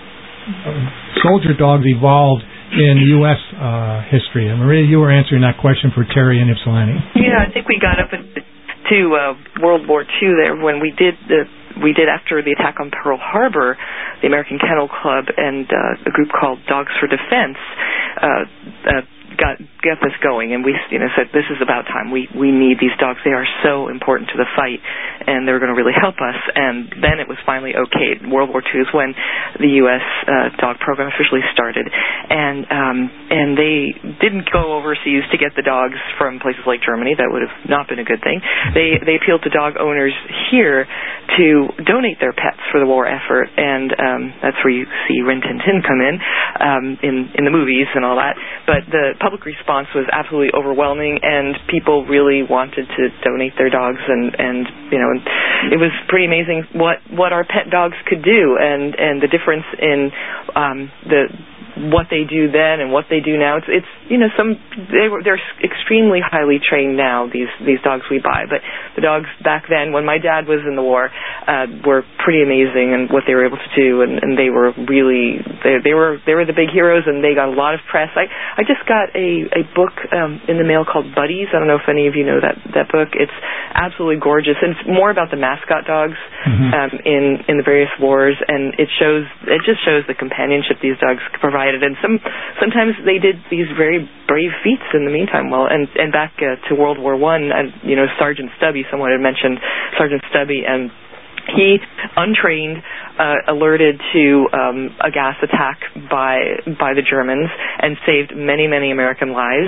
soldier dogs evolved in U S uh, history. And Maria, you were answering that question for Terry and Ypsilanti. Yeah, I think we got up to uh, World War Two there when we did the we did after the attack on Pearl Harbor. The American Kennel Club and uh, a group called Dogs for Defense uh, uh, got got this going, and we you know said this is about time. We we need these dogs. They are so important to the fight, and they're going to really help us. And then it was finally okayed. World War Two is when the U S uh, dog program officially started, and um, and they didn't go overseas to get the dogs from places like Germany. That would have not been a good thing. They they appealed to dog owners here to donate their pets for the war effort, and um, that's where you see Rin Tin Tin come in, um, in in the movies and all that. But the public response was absolutely overwhelming, and people really wanted to donate their dogs, and, and you know, it was pretty amazing what, what our pet dogs could do, and, and the difference in um, the what they do then and what they do now. It's, it's you know, some they were they're extremely highly trained now. These these dogs we buy, but the dogs back then, when my dad was in the war, uh, were pretty amazing and what they were able to do, and, and they were really they, they were they were the big heroes, and they got a lot of press. I I just got a a book um, in the mail called Buddies. I don't know if any of you know that that book. It's absolutely gorgeous, and it's more about the mascot dogs mm-hmm. um, in in the various wars, and it shows it just shows the companionship these dogs provide. And some sometimes they did these very brave feats in the meantime. Well, and and back uh, to World War One, and you know Sergeant Stubby. Someone had mentioned Sergeant Stubby, and he, untrained, uh, alerted to um, a gas attack by by the Germans and saved many, many American lives.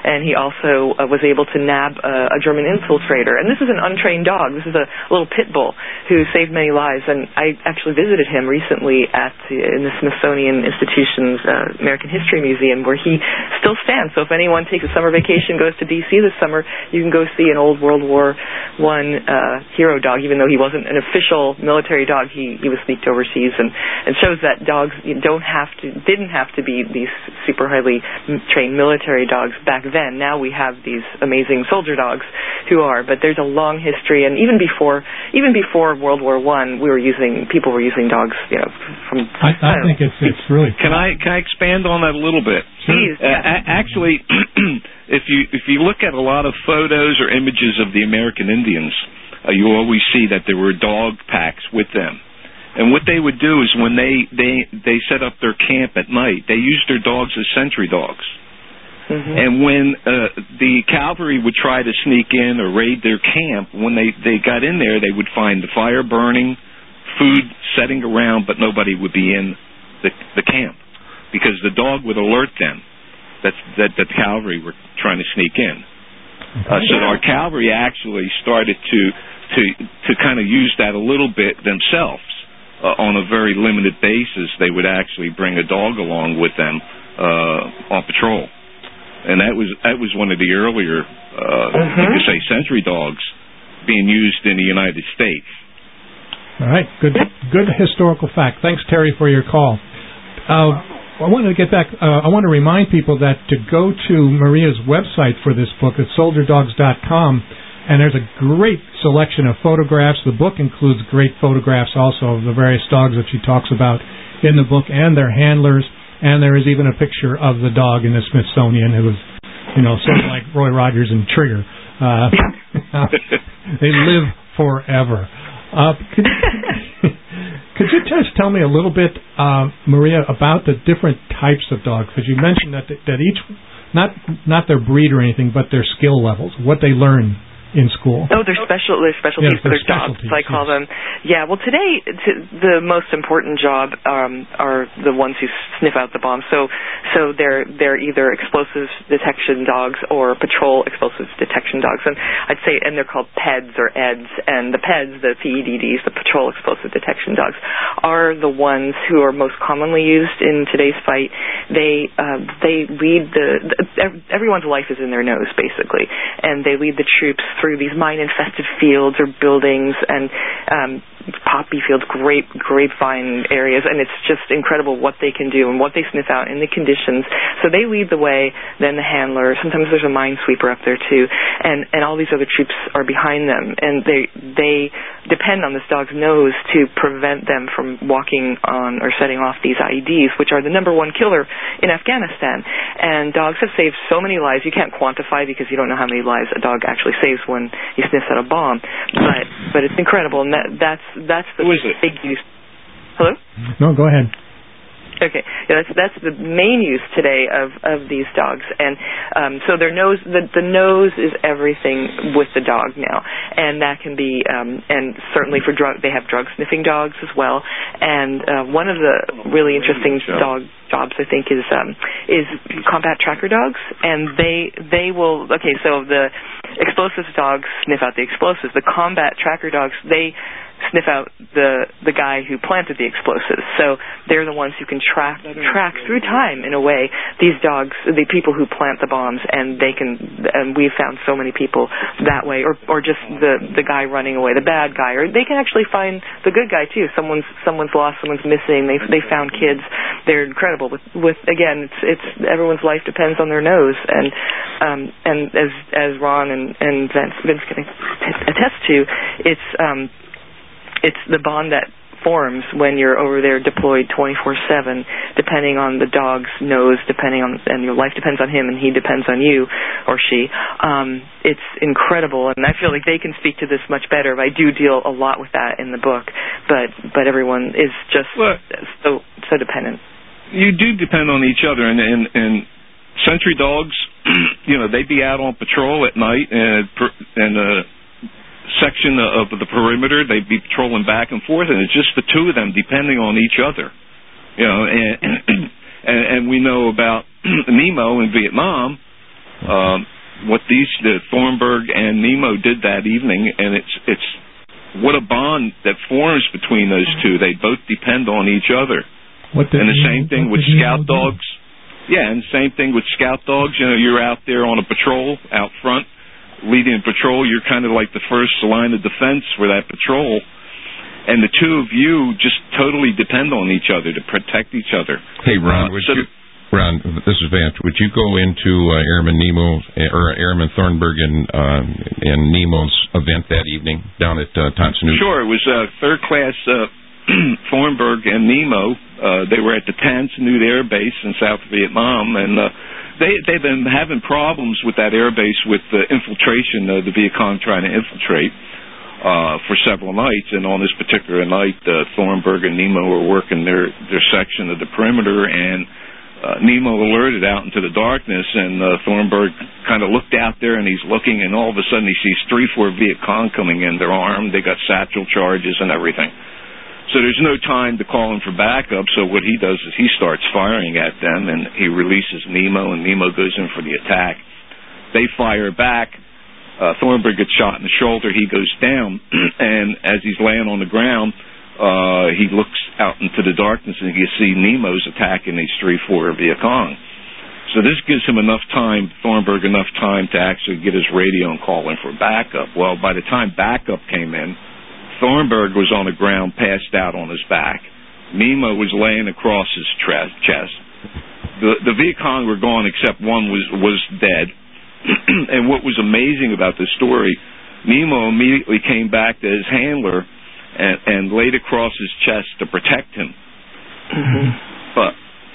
and he also uh, was able to nab uh, a German infiltrator. And this is an untrained dog. This is a little pit bull who saved many lives. And I actually visited him recently at the, in the Smithsonian Institution's uh, American History Museum, where he still stands. So if anyone takes a summer vacation, goes to D C this summer, you can go see an old World War One uh, hero dog. Even though he wasn't an official military dog, he, he was sneaked overseas, and it shows that dogs don't have to, didn't have to be these super highly trained military dogs back then. Now we have these amazing soldier dogs who are, but there's a long history, and even before, even before World War One, we were using, people were using dogs, you know, from. I, I, I think it's it's really. Can I can I expand on that a little bit? Please. Uh, a- actually, if you if you look at a lot of photos or images of the American Indians, uh, you always see that there were dog packs with them. And what they would do is when they, they, they set up their camp at night, they used their dogs as sentry dogs. Mm-hmm. And when uh, the cavalry would try to sneak in or raid their camp, when they, they got in there, they would find the fire burning, food setting around, but nobody would be in the, the camp because the dog would alert them that, that, that the cavalry were trying to sneak in. Uh, so our cavalry actually started to, to, to kind of use that a little bit themselves. Uh, on a very limited basis, they would actually bring a dog along with them uh, on patrol, and that was that was one of the earlier, uh, mm-hmm. you could say, sentry dogs being used in the United States. All right, good good historical fact. Thanks, Terry, for your call. Uh, I wanted to get back. Uh, I want to remind people that to go to Maria's website for this book, it's soldier dogs dot com. And there's a great selection of photographs. The book includes great photographs also of the various dogs that she talks about in the book and their handlers. And there is even a picture of the dog in the Smithsonian. It was, you know, sort of like Roy Rogers and Trigger. Uh, they live forever. Uh, could, could you just tell me a little bit, uh, Maria, about the different types of dogs? Because you mentioned that that each, not not their breed or anything, but their skill levels, what they learn in school. Oh, they're special. They're specialties yes, for their jobs. I call yes. them. Yeah. Well, today t- the most important job um, are the ones who sniff out the bombs. So, so they're they're either explosives detection dogs or patrol explosives detection dogs. And I'd say, and they're called P E Ds or E D S. And the P E Ds, the P E D Ds, the patrol explosive detection dogs, are the ones who are most commonly used in today's fight. They uh, they lead the, the everyone's life is in their nose basically, and they lead the troops through these mine-infested fields or buildings and um, poppy fields, grape grapevine areas, and it's just incredible what they can do and what they sniff out in the conditions. So they lead the way, then the handler. Sometimes there's a minesweeper up there too, and and all these other troops are behind them, and they they depend on this dog's nose to prevent them from walking on or setting off these I E Ds, which are the number one killer in Afghanistan. And dogs have saved so many lives you can't quantify because you don't know how many lives a dog actually saves when he sniffs out a bomb, but but it's incredible, and that that's that's the big use. Hello? No, go ahead. Okay, yeah, that's that's the main use today of, of these dogs, and um, so their nose, the, the nose is everything with the dog now, and that can be, um, and certainly for drug, they have drug sniffing dogs as well, and uh, one of the really interesting dog jobs I think is um, is combat tracker dogs, and they they will okay, so the explosives dogs sniff out the explosives, the combat tracker dogs they sniff out the the guy who planted the explosives. So they're the ones who can track track through time in a way these dogs, the people who plant the bombs, and they can. And we've found so many people that way, or or just the the guy running away, the bad guy, or they can actually find the good guy too. Someone's someone's lost, someone's missing. They they found kids. They're incredible. With with again, it's it's everyone's life depends on their nose, and um and as as Ron and and Vince, Vince can attest to, it's um. It's the bond that forms when you're over there deployed twenty-four seven, depending on the dog's nose, depending on, and your life depends on him and he depends on you or she. Um, it's incredible, and I feel like they can speak to this much better. I do deal a lot with that in the book, but but everyone is just well, so so dependent. You do depend on each other, and and, and sentry dogs, you know, they'd be out on patrol at night, and and uh section of the perimeter, they'd be patrolling back and forth, and it's just the two of them depending on each other, you know. And and, and we know about Nemo in Vietnam. um, what these the Thornburg and Nemo did that evening, and it's it's what a bond that forms between those two. They both depend on each other. What and the Nemo, same thing with scout dogs. Yeah, and same thing with scout dogs. You know, you're out there on a patrol out front, leading a patrol. You're kind of like the first line of defense for that patrol. And the two of you just totally depend on each other to protect each other. Hey, Ron, would so you, Ron, this is Vance. Would you go into uh, Airman Nemo or Airman Thornburg and uh, and Nemo's event that evening down at uh, Thompson? Sure, it was uh, third class uh, Thornburg and Nemo. Uh, they were at the Tan Son Nhut Air Base in South Vietnam, and uh, they they've been having problems with that air base with the infiltration of the Viet Cong trying to infiltrate. Uh, for several nights, and on this particular night, uh, Thornburg and Nemo were working their, their section of the perimeter, and uh, Nemo alerted out into the darkness, and uh, Thornburg kind of looked out there, and he's looking, and all of a sudden he sees three, four Viet Cong coming in. They're armed, they got satchel charges and everything. So there's no time to call him for backup, so what he does is he starts firing at them, and he releases Nemo, and Nemo goes in for the attack. They fire back. Uh, Thornburg gets shot in the shoulder. He goes down, and as he's laying on the ground, uh, he looks out into the darkness, and you see Nemo's attacking these three, four Viet Cong. So this gives him enough time, Thornburg enough time to actually get his radio and call in for backup. Well, by the time backup came in, Thornburg was on the ground, passed out on his back. Nemo was laying across his tre- chest. The, the Viet Cong were gone, except one was was dead. And what was amazing about this story, Nemo immediately came back to his handler and, and laid across his chest to protect him. Mm-hmm. But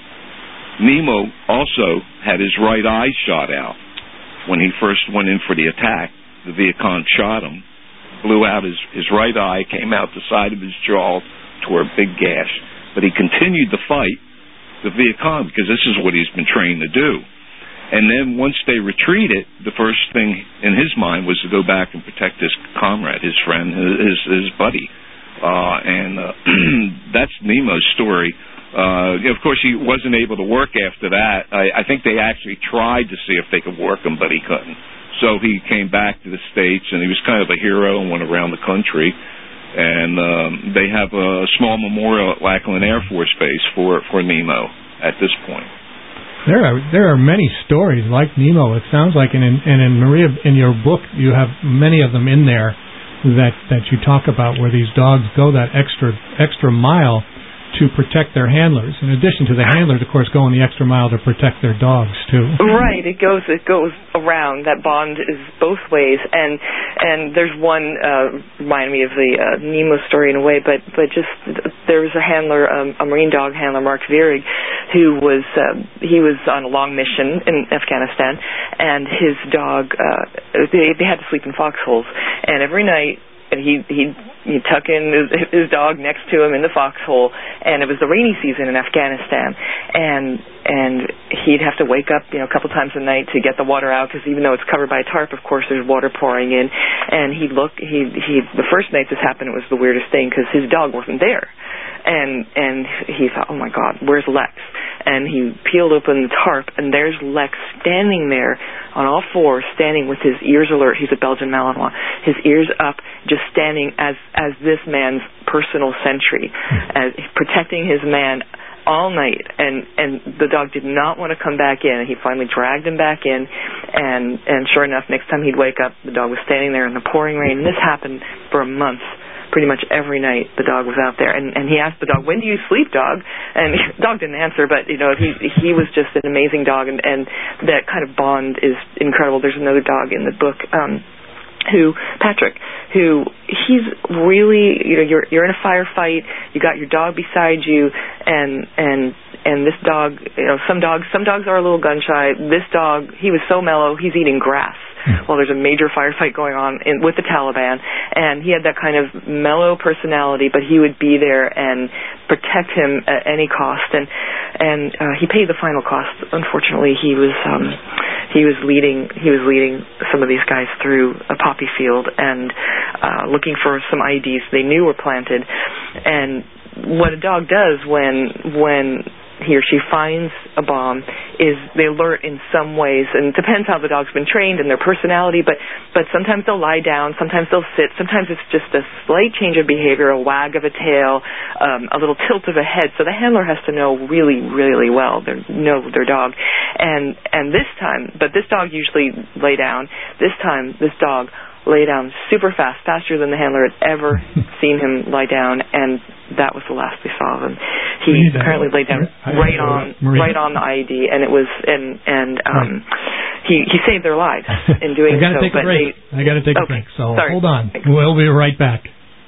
Nemo also had his right eye shot out. When he first went in for the attack, the Viet Cong shot him, blew out his, his right eye, came out the side of his jaw, tore a big gash. But he continued to fight the Viet Cong because this is what he's been trained to do. And then once they retreated, the first thing in his mind was to go back and protect his comrade, his friend, his his buddy. Uh, and uh, that's Nemo's story. Uh, of course, he wasn't able to work after that. I, I think they actually tried to see if they could work him, but he couldn't. So he came back to the States, and he was kind of a hero and went around the country. And um, they have a small memorial at Lackland Air Force Base for, for Nemo at this point. There are there are many stories like Nemo. It sounds like, and in, and in Maria, in your book, you have many of them in there that that you talk about where these dogs go that extra extra mile to protect their handlers. In addition to the handlers, of course, going the extra mile to protect their dogs too. Right. It goes it goes around. That bond is both ways. And and there's one uh, reminded me of the uh, Nemo story in a way, but but just there was a handler, um, a Marine dog handler, Mark Vierig, who was uh, he was on a long mission in Afghanistan, and his dog uh, they they had to sleep in foxholes, and every night. And he he'd, he'd tuck in his, his dog next to him in the foxhole, and it was the rainy season in Afghanistan, and and he'd have to wake up, you know, a couple times a night to get the water out, because even though it's covered by a tarp, of course, there's water pouring in, and he'd look, he he the first night this happened, it was the weirdest thing, because his dog wasn't there, and and he thought, oh my God, where's Lex? And he peeled open the tarp, and there's Lex standing there on all fours, standing with his ears alert. He's a Belgian Malinois. His ears up, just standing as as this man's personal sentry, as protecting his man all night. And and the dog did not want to come back in. He finally dragged him back in, and and sure enough, next time he'd wake up, the dog was standing there in the pouring rain. And this happened for a month. Pretty much every night the dog was out there, and and he asked the dog, when do you sleep, dog? And the dog didn't answer, but you know, he he was just an amazing dog, and and that kind of bond is incredible. There's another dog in the book, um who Patrick, who he's really, you know, you're you're in a firefight, you got your dog beside you, and and and this dog, you know, some dogs some dogs are a little gun shy. This dog, he was so mellow, he's eating grass while there's a major firefight going on in, with the Taliban, and he had that kind of mellow personality, but he would be there and protect him at any cost, and and uh, he paid the final cost. Unfortunately, he was um, he was leading he was leading some of these guys through a poppy field and uh, looking for some I E Ds they knew were planted, and what a dog does when when he or she finds a bomb is they alert in some ways, and it depends how the dog's been trained and their personality, but, but sometimes they'll lie down, sometimes they'll sit, sometimes it's just a slight change of behavior, a wag of a tail, um, a little tilt of a head, so the handler has to know really, really well, their, know their dog. And, and this time, but this dog usually lay down, this time this dog lay down super fast, faster than the handler had ever seen him lie down, and that was the last we saw of him. He Maria, apparently laid down right on Maria. right on the I E D, and it was and and um, right. he he saved their lives in doing I gotta so. Take a break. They, I got to take okay. a break. So Sorry. hold on, we'll be right back.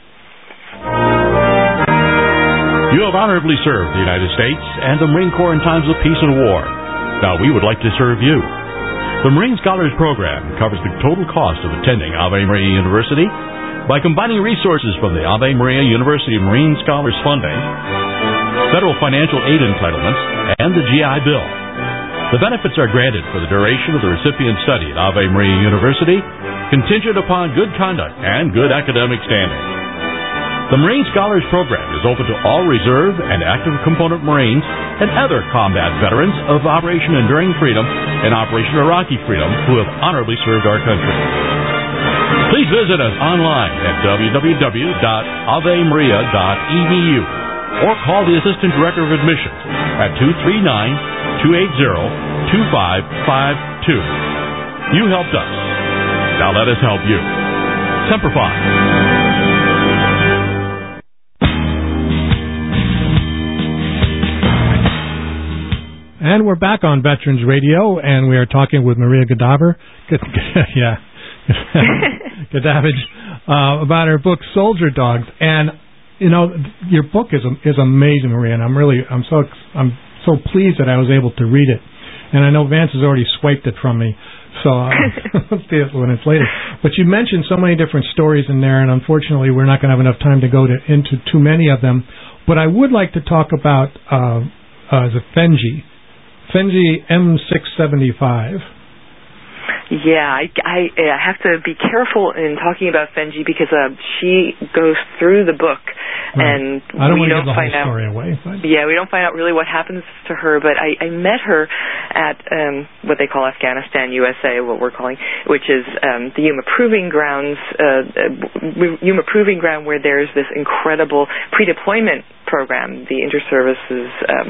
You have honorably served the United States and the Marine Corps in times of peace and war. Now we would like to serve you. The Marine Scholars Program covers the total cost of attending Ave Maria University by combining resources from the Ave Maria University Marine Scholars Funding, federal financial aid entitlements, and the G I Bill. The benefits are granted for the duration of the recipient's study at Ave Maria University, contingent upon good conduct and good academic standing. The Marine Scholars Program is open to all reserve and active component Marines and other combat veterans of Operation Enduring Freedom and Operation Iraqi Freedom who have honorably served our country. Please visit us online at w w w dot ave maria dot e d u or call the Assistant Director of Admissions at two three nine, two eight zero, two five five two. You helped us. Now let us help you. Semper Fi. And we're back on Veterans Radio, and we are talking with Maria Godaver, yeah, Godavage, uh, about her book Soldier Dogs. And you know, your book is is amazing, Maria, and I'm really I'm so I'm so pleased that I was able to read it. And I know Vance has already swiped it from me, so uh, let's see it when it's later. But you mentioned so many different stories in there, and unfortunately, we're not going to have enough time to go to, into too many of them. But I would like to talk about uh, uh, the Fenji. Fenji M six seventy-five. Yeah, I, I, I have to be careful in talking about Fenji because uh, she goes through the book, right. and I don't we want to don't give the find whole out. Story away, but. Yeah, we don't find out really what happens to her. But I, I met her at um, what they call Afghanistan U S A, what we're calling, which is um, the Yuma Proving Grounds, uh, Yuma Proving Ground, where there's this incredible pre-deployment program, the Inter-Services um,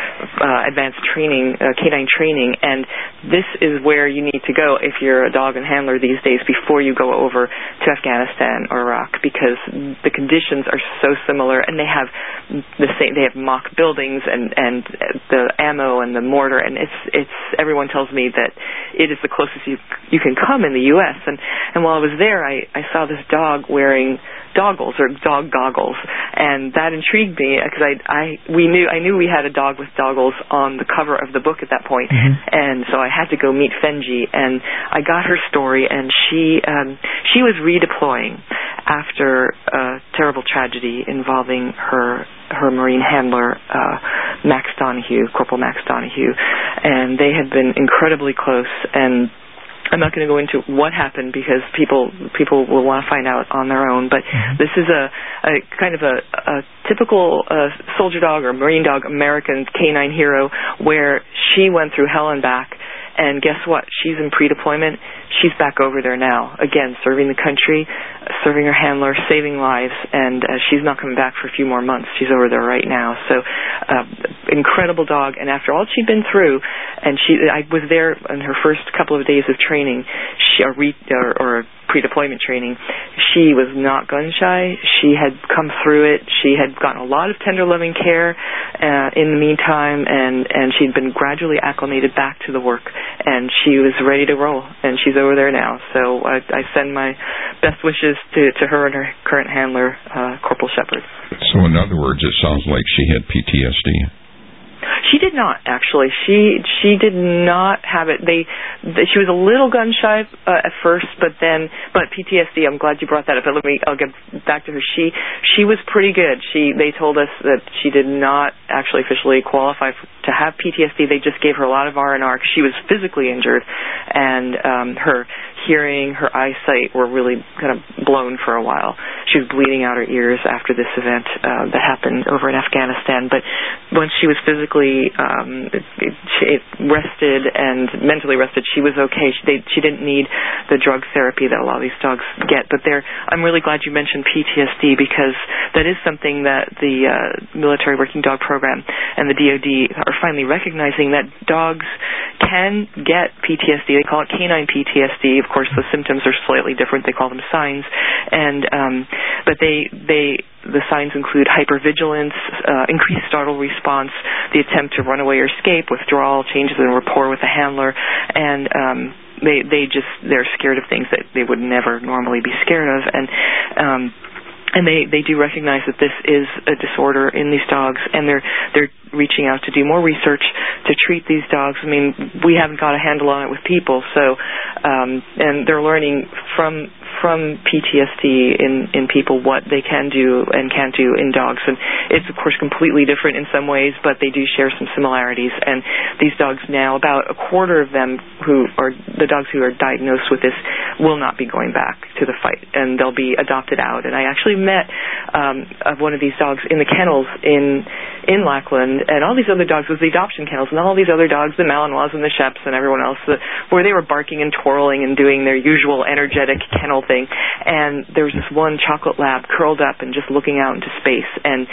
uh, Advanced Training, uh, canine training, and this is where you need to go if you're a dog and handler these days before you go over to Afghanistan or Iraq, because the conditions are so similar, and they have the same. They have mock buildings and and the ammo and the mortar, and it's it's. Everyone tells me that it is the closest you you can come in the U S and and while I was there, I I saw this dog wearing doggles or dog goggles, and that intrigued me because I, I we knew I knew we had a dog with doggles on the cover of the book at that point, mm-hmm. and so I had to go meet Fenji, and I got her story, and she um, she was redeploying after a terrible tragedy involving her her Marine handler, uh, Max Donahue, Corporal Max Donahue, and they had been incredibly close, and I'm not going to go into what happened because people people will want to find out on their own, but mm-hmm. this is a, a kind of a, a typical uh, soldier dog or Marine dog, American canine hero, where she went through hell and back, and guess what? She's in pre-deployment. She's back over there now, again, serving the country, serving her handler, saving lives, and uh, she's not coming back for a few more months. She's over there right now. So, uh, incredible dog, and after all she'd been through, and she, I was there in her first couple of days of training, she, or, re, or, or pre-deployment training, she was not gun-shy. She had come through it. She had gotten a lot of tender, loving care uh, in the meantime, and, and she'd been gradually acclimated back to the work, and she was ready to roll, and she's over there now. So I, I send my best wishes to, to her and her current handler, uh, Corporal Shepard. So in other words, it sounds like she had P T S D. She did not, actually. She she did not have it. They, they she was a little gun shy uh, at first, but then but P T S D. I'm glad you brought that up. But let me I'll get back to her. She she was pretty good. She they told us that she did not actually officially qualify for, to have P T S D. They just gave her a lot of R and R because she was physically injured, and um, her hearing, her eyesight were really kind of blown for a while. She was bleeding out her ears after this event uh, that happened over in Afghanistan. But once she was physically um, it, it, it rested and mentally rested, she was okay. She, they, she didn't need the drug therapy that a lot of these dogs get. But they're, I'm really glad you mentioned P T S D, because that is something that the uh, Military Working Dog Program and the D O D are finally recognizing, that dogs can get P T S D. They call it canine P T S D. Of course, the symptoms are slightly different. They call them signs. And um, but they they the signs include hypervigilance, uh, increased startle response, the attempt to run away or escape, withdrawal, changes in rapport with the handler, and um, they they just they're scared of things that they would never normally be scared of. And um, And they, they do recognize that this is a disorder in these dogs, and they're they're reaching out to do more research to treat these dogs. I mean, we haven't got a handle on it with people, so um, and they're learning from from P T S D in, in people what they can do and can't do in dogs. And it's, of course, completely different in some ways, but they do share some similarities. And these dogs now, about a quarter of them who are the dogs who are diagnosed with this will not be going back to the fight, and they'll be adopted out. And I actually met um, one of these dogs in the kennels in in Lackland, and all these other dogs was the adoption kennels, and all these other dogs, the Malinois and the Sheps and everyone else, the, where they were barking and twirling and doing their usual energetic kennel thing. And there was this one chocolate lab curled up and just looking out into space, and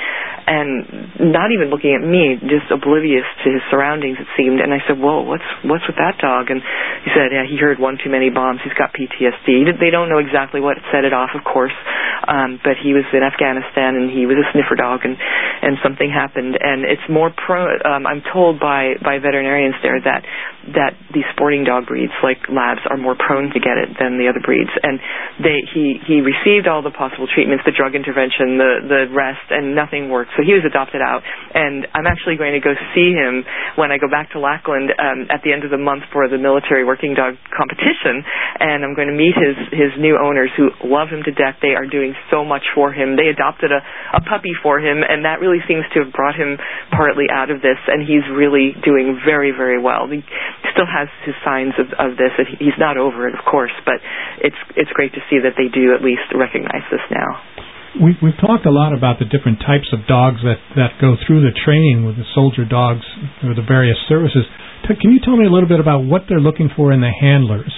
and not even looking at me, just oblivious to his surroundings, it seemed. And I said, "Whoa, what's what's with that dog?" And he said, "Yeah, he heard one too many bombs. He's got P T S D." They don't know exactly what set it off, of course, um, but he was in Afghanistan and he was a sniffer dog, and and something happened. And it's more pro. Um, I'm told by by veterinarians there that that these sporting dog breeds like labs are more prone to get it than the other breeds. And they he he received all the possible treatments, the drug intervention, the the rest, and nothing worked. So he was adopted out, and I'm actually going to go see him when I go back to Lackland um, at the end of the month for the military working dog competition, and I'm going to meet his his new owners who love him to death. They are doing so much for him. They adopted a, a puppy for him, and that really seems to have brought him partly out of this, and he's really doing very, very well. He still has his signs of, of this. He's not over it, of course, but it's it's great to see that they do at least recognize this now. We, we've talked a lot about the different types of dogs that, that go through the training with the soldier dogs or the various services. Can you tell me a little bit about what they're looking for in the handlers?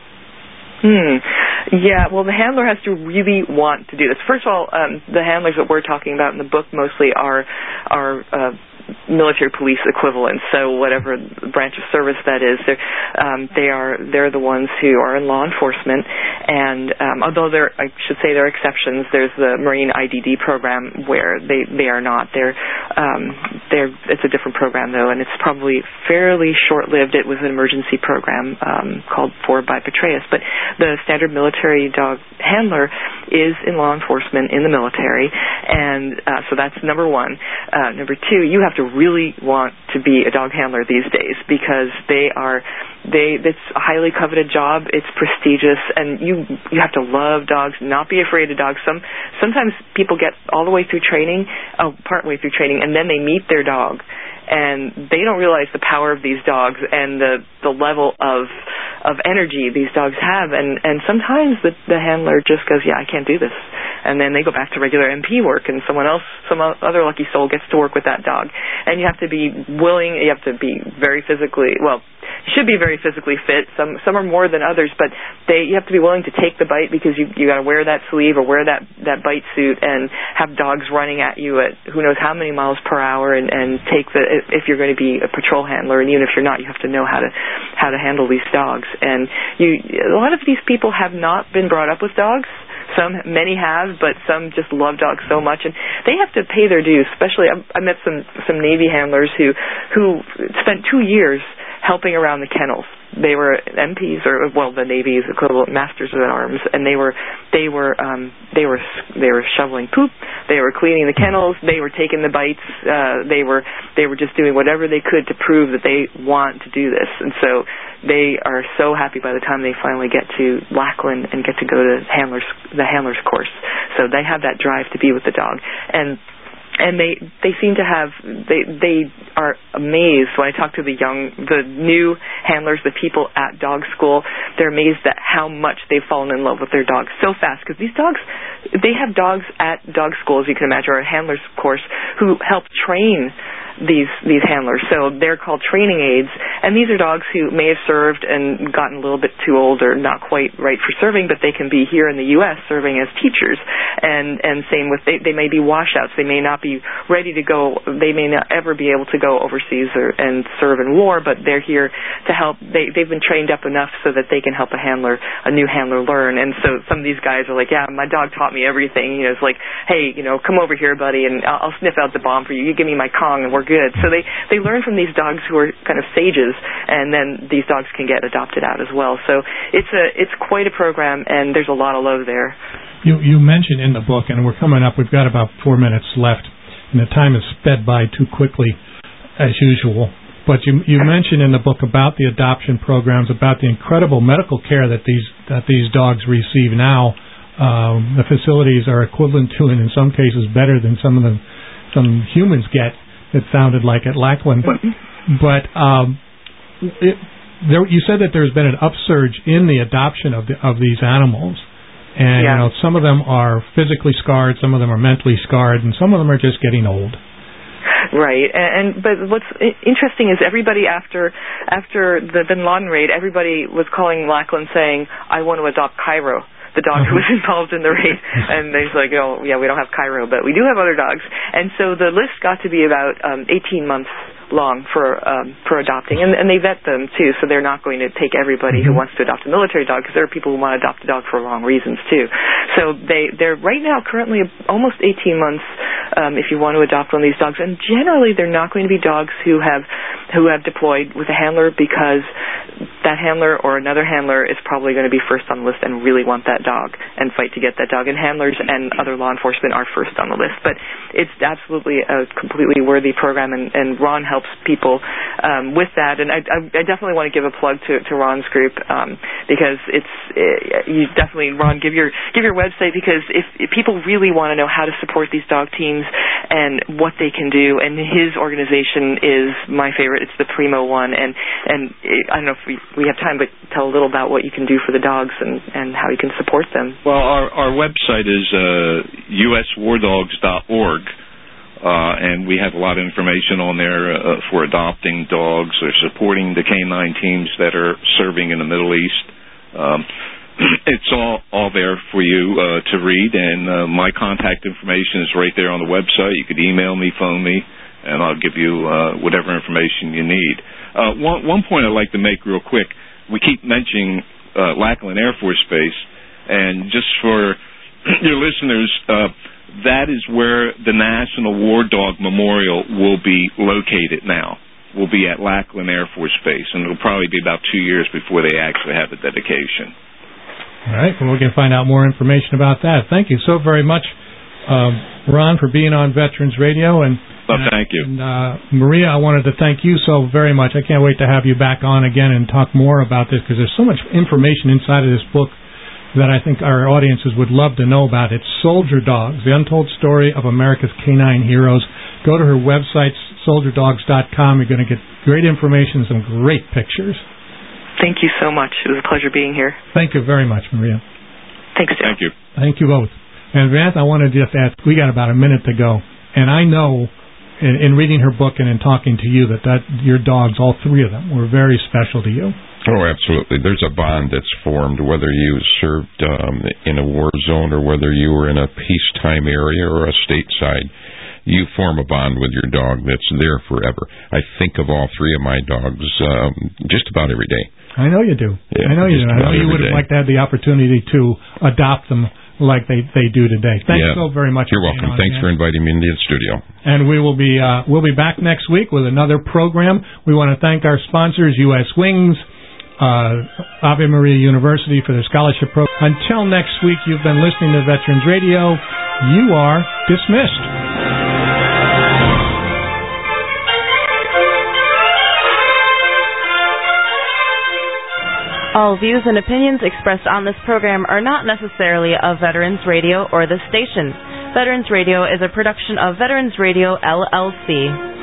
Hmm. Yeah, well, the handler has to really want to do this. First of all, um, the handlers that we're talking about in the book mostly are are uh, military police equivalents, so whatever branch of service that is, they're, um, they are they're the ones who are in law enforcement. And um, although there, I should say there are exceptions. There's the Marine I D D program where they, they are not. They're um, they're it's a different program though, and it's probably fairly short-lived. It was an emergency program um, called Forward by Petraeus, but the standard military dog handler is in law enforcement in the military, and uh, so that's number one. Uh, number two, you have to really want to be a dog handler these days, because they are they it's a highly coveted job. It's prestigious, and you you have to love dogs, not be afraid of dogs. Some sometimes people get all the way through training, oh, part way through training, and then they meet their dog, and they don't realize the power of these dogs and the the level of of energy these dogs have. And and sometimes the the handler just goes, yeah, I can't do this, and then they go back to regular M P work, and someone else, some other lucky soul gets to work with that dog. And you have to be willing, you have to be very physically, well, you should be very physically fit. Some some are more than others, but they you have to be willing to take the bite, because you you got to wear that sleeve or wear that that bite suit and have dogs running at you at who knows how many miles per hour, and and take the if you're going to be a patrol handler, and even if you're not, you have to know how to how to handle these dogs. And you a lot of these people have not been brought up with dogs. Some, many have, but some just love dogs so much, and they have to pay their dues. Especially, I, I met some some Navy handlers who who spent two years helping around the kennels. They were M Ps, or well, the Navy's equivalent, Masters of Arms, and they were they were um, they were they were shoveling poop. They were cleaning the kennels. They were taking the bites. Uh, they were they were just doing whatever they could to prove that they want to do this. And so they are so happy by the time they finally get to Lackland and get to go to handlers the handlers course. So they have that drive to be with the dog. And and they they seem to have they they are amazed when I talk to the young the new handlers, the people at dog school. They're amazed at how much they've fallen in love with their dogs so fast, because these dogs, they have dogs at dog school, as you can imagine, or a handler's course, who help train these these handlers. So they're called training aides, and these are dogs who may have served and gotten a little bit too old or not quite right for serving, but they can be here in the U S serving as teachers. And and same with they, they may be washouts. They may not be ready to go. They may not ever be able to go overseas or and serve in war, but they're here to help. They they've been trained up enough so that they can help a handler, a new handler, learn. And so some of these guys are like, yeah, my dog taught me everything. You know, it's like, hey, you know, come over here, buddy, and I'll, I'll sniff out the bomb for you. You give me my Kong, and we're good. So they, they learn from these dogs who are kind of sages, and then these dogs can get adopted out as well. So it's a it's quite a program, and there's a lot of love there. You you mentioned in the book, and we're coming up, we've got about four minutes left, and the time has sped by too quickly, as usual. But you you mentioned in the book about the adoption programs, about the incredible medical care that these that these dogs receive now. Um, the facilities are equivalent to, and in some cases better than some of the some humans get. It sounded like at Lackland, but um, it, there, you said that there's been an upsurge in the adoption of the, of these animals, and yeah. you know some of them are physically scarred, some of them are mentally scarred, and some of them are just getting old. Right, and, and but what's interesting is everybody after after the Bin Laden raid, everybody was calling Lackland saying, "I want to adopt Cairo." The dog who was involved in the raid, and they're like, oh, yeah, we don't have Cairo, but we do have other dogs. And so the list got to be about um, eighteen months long for um, for adopting, and, and they vet them too, so they're not going to take everybody who wants to adopt a military dog, because there are people who want to adopt a dog for wrong reasons too. So they they're right now currently almost eighteen months um, if you want to adopt one of these dogs, and generally they're not going to be dogs who have who have deployed with a handler, because that handler or another handler is probably going to be first on the list and really want that dog and fight to get that dog, and handlers and other law enforcement are first on the list. But it's absolutely a completely worthy program, and, and Ron helps people um, with that. And I, I, I definitely want to give a plug to, to Ron's group, um, because it's it, you definitely, Ron, give your give your website, because if, if people really want to know how to support these dog teams and what they can do, and his organization is my favorite. It's the Primo one, and and it, I don't know if we, we have time, but tell a little about what you can do for the dogs and, and how you can support them. Well, our, our website is uh, U S war dogs dot org. Uh, and we have a lot of information on there uh, for adopting dogs or supporting the canine teams that are serving in the Middle East. Um, it's all, all there for you uh, to read, and uh, my contact information is right there on the website. You could email me, phone me, and I'll give you uh, whatever information you need. Uh, one, one point I'd like to make real quick, we keep mentioning uh, Lackland Air Force Base, and just for your listeners, uh, that is where the National War Dog Memorial will be located now. Will be at Lackland Air Force Base, and it'll probably be about two years before they actually have the dedication. All right, well, we can find out more information about that. Thank you so very much, um, Ron, for being on Veterans Radio. And, well, thank you. And, uh, Maria, I wanted to thank you so very much. I can't wait to have you back on again and talk more about this, because there's so much information inside of this book that I think our audiences would love to know about. It's Soldier Dogs, the untold story of America's canine heroes. Go to her website, soldier dogs dot com. You're going to get great information and some great pictures. Thank you so much. It was a pleasure being here. Thank you very much, Maria. Thanks, Dale. Thank you. Thank you both. And Vance, I want to just ask, we got about a minute to go, and I know in, in reading her book and in talking to you that, that your dogs, all three of them, were very special to you. Oh, absolutely. There's a bond that's formed, whether you served um, in a war zone or whether you were in a peacetime area or a stateside. You form a bond with your dog that's there forever. I think of all three of my dogs um, just about every day. I know you do. Yeah, I know you do. I know you would have liked to have the opportunity to adopt them like they, they do today. Thanks yeah. so very much. You're welcome. On, Thanks man. for inviting me into the studio. And we will be uh, we'll be back next week with another program. We want to thank our sponsors, U S Wings, uh, Ave Maria University for their scholarship program. Until next week, you've been listening to Veterans Radio. You are dismissed. All views and opinions expressed on this program are not necessarily of Veterans Radio or the station. Veterans Radio is a production of Veterans Radio, L L C.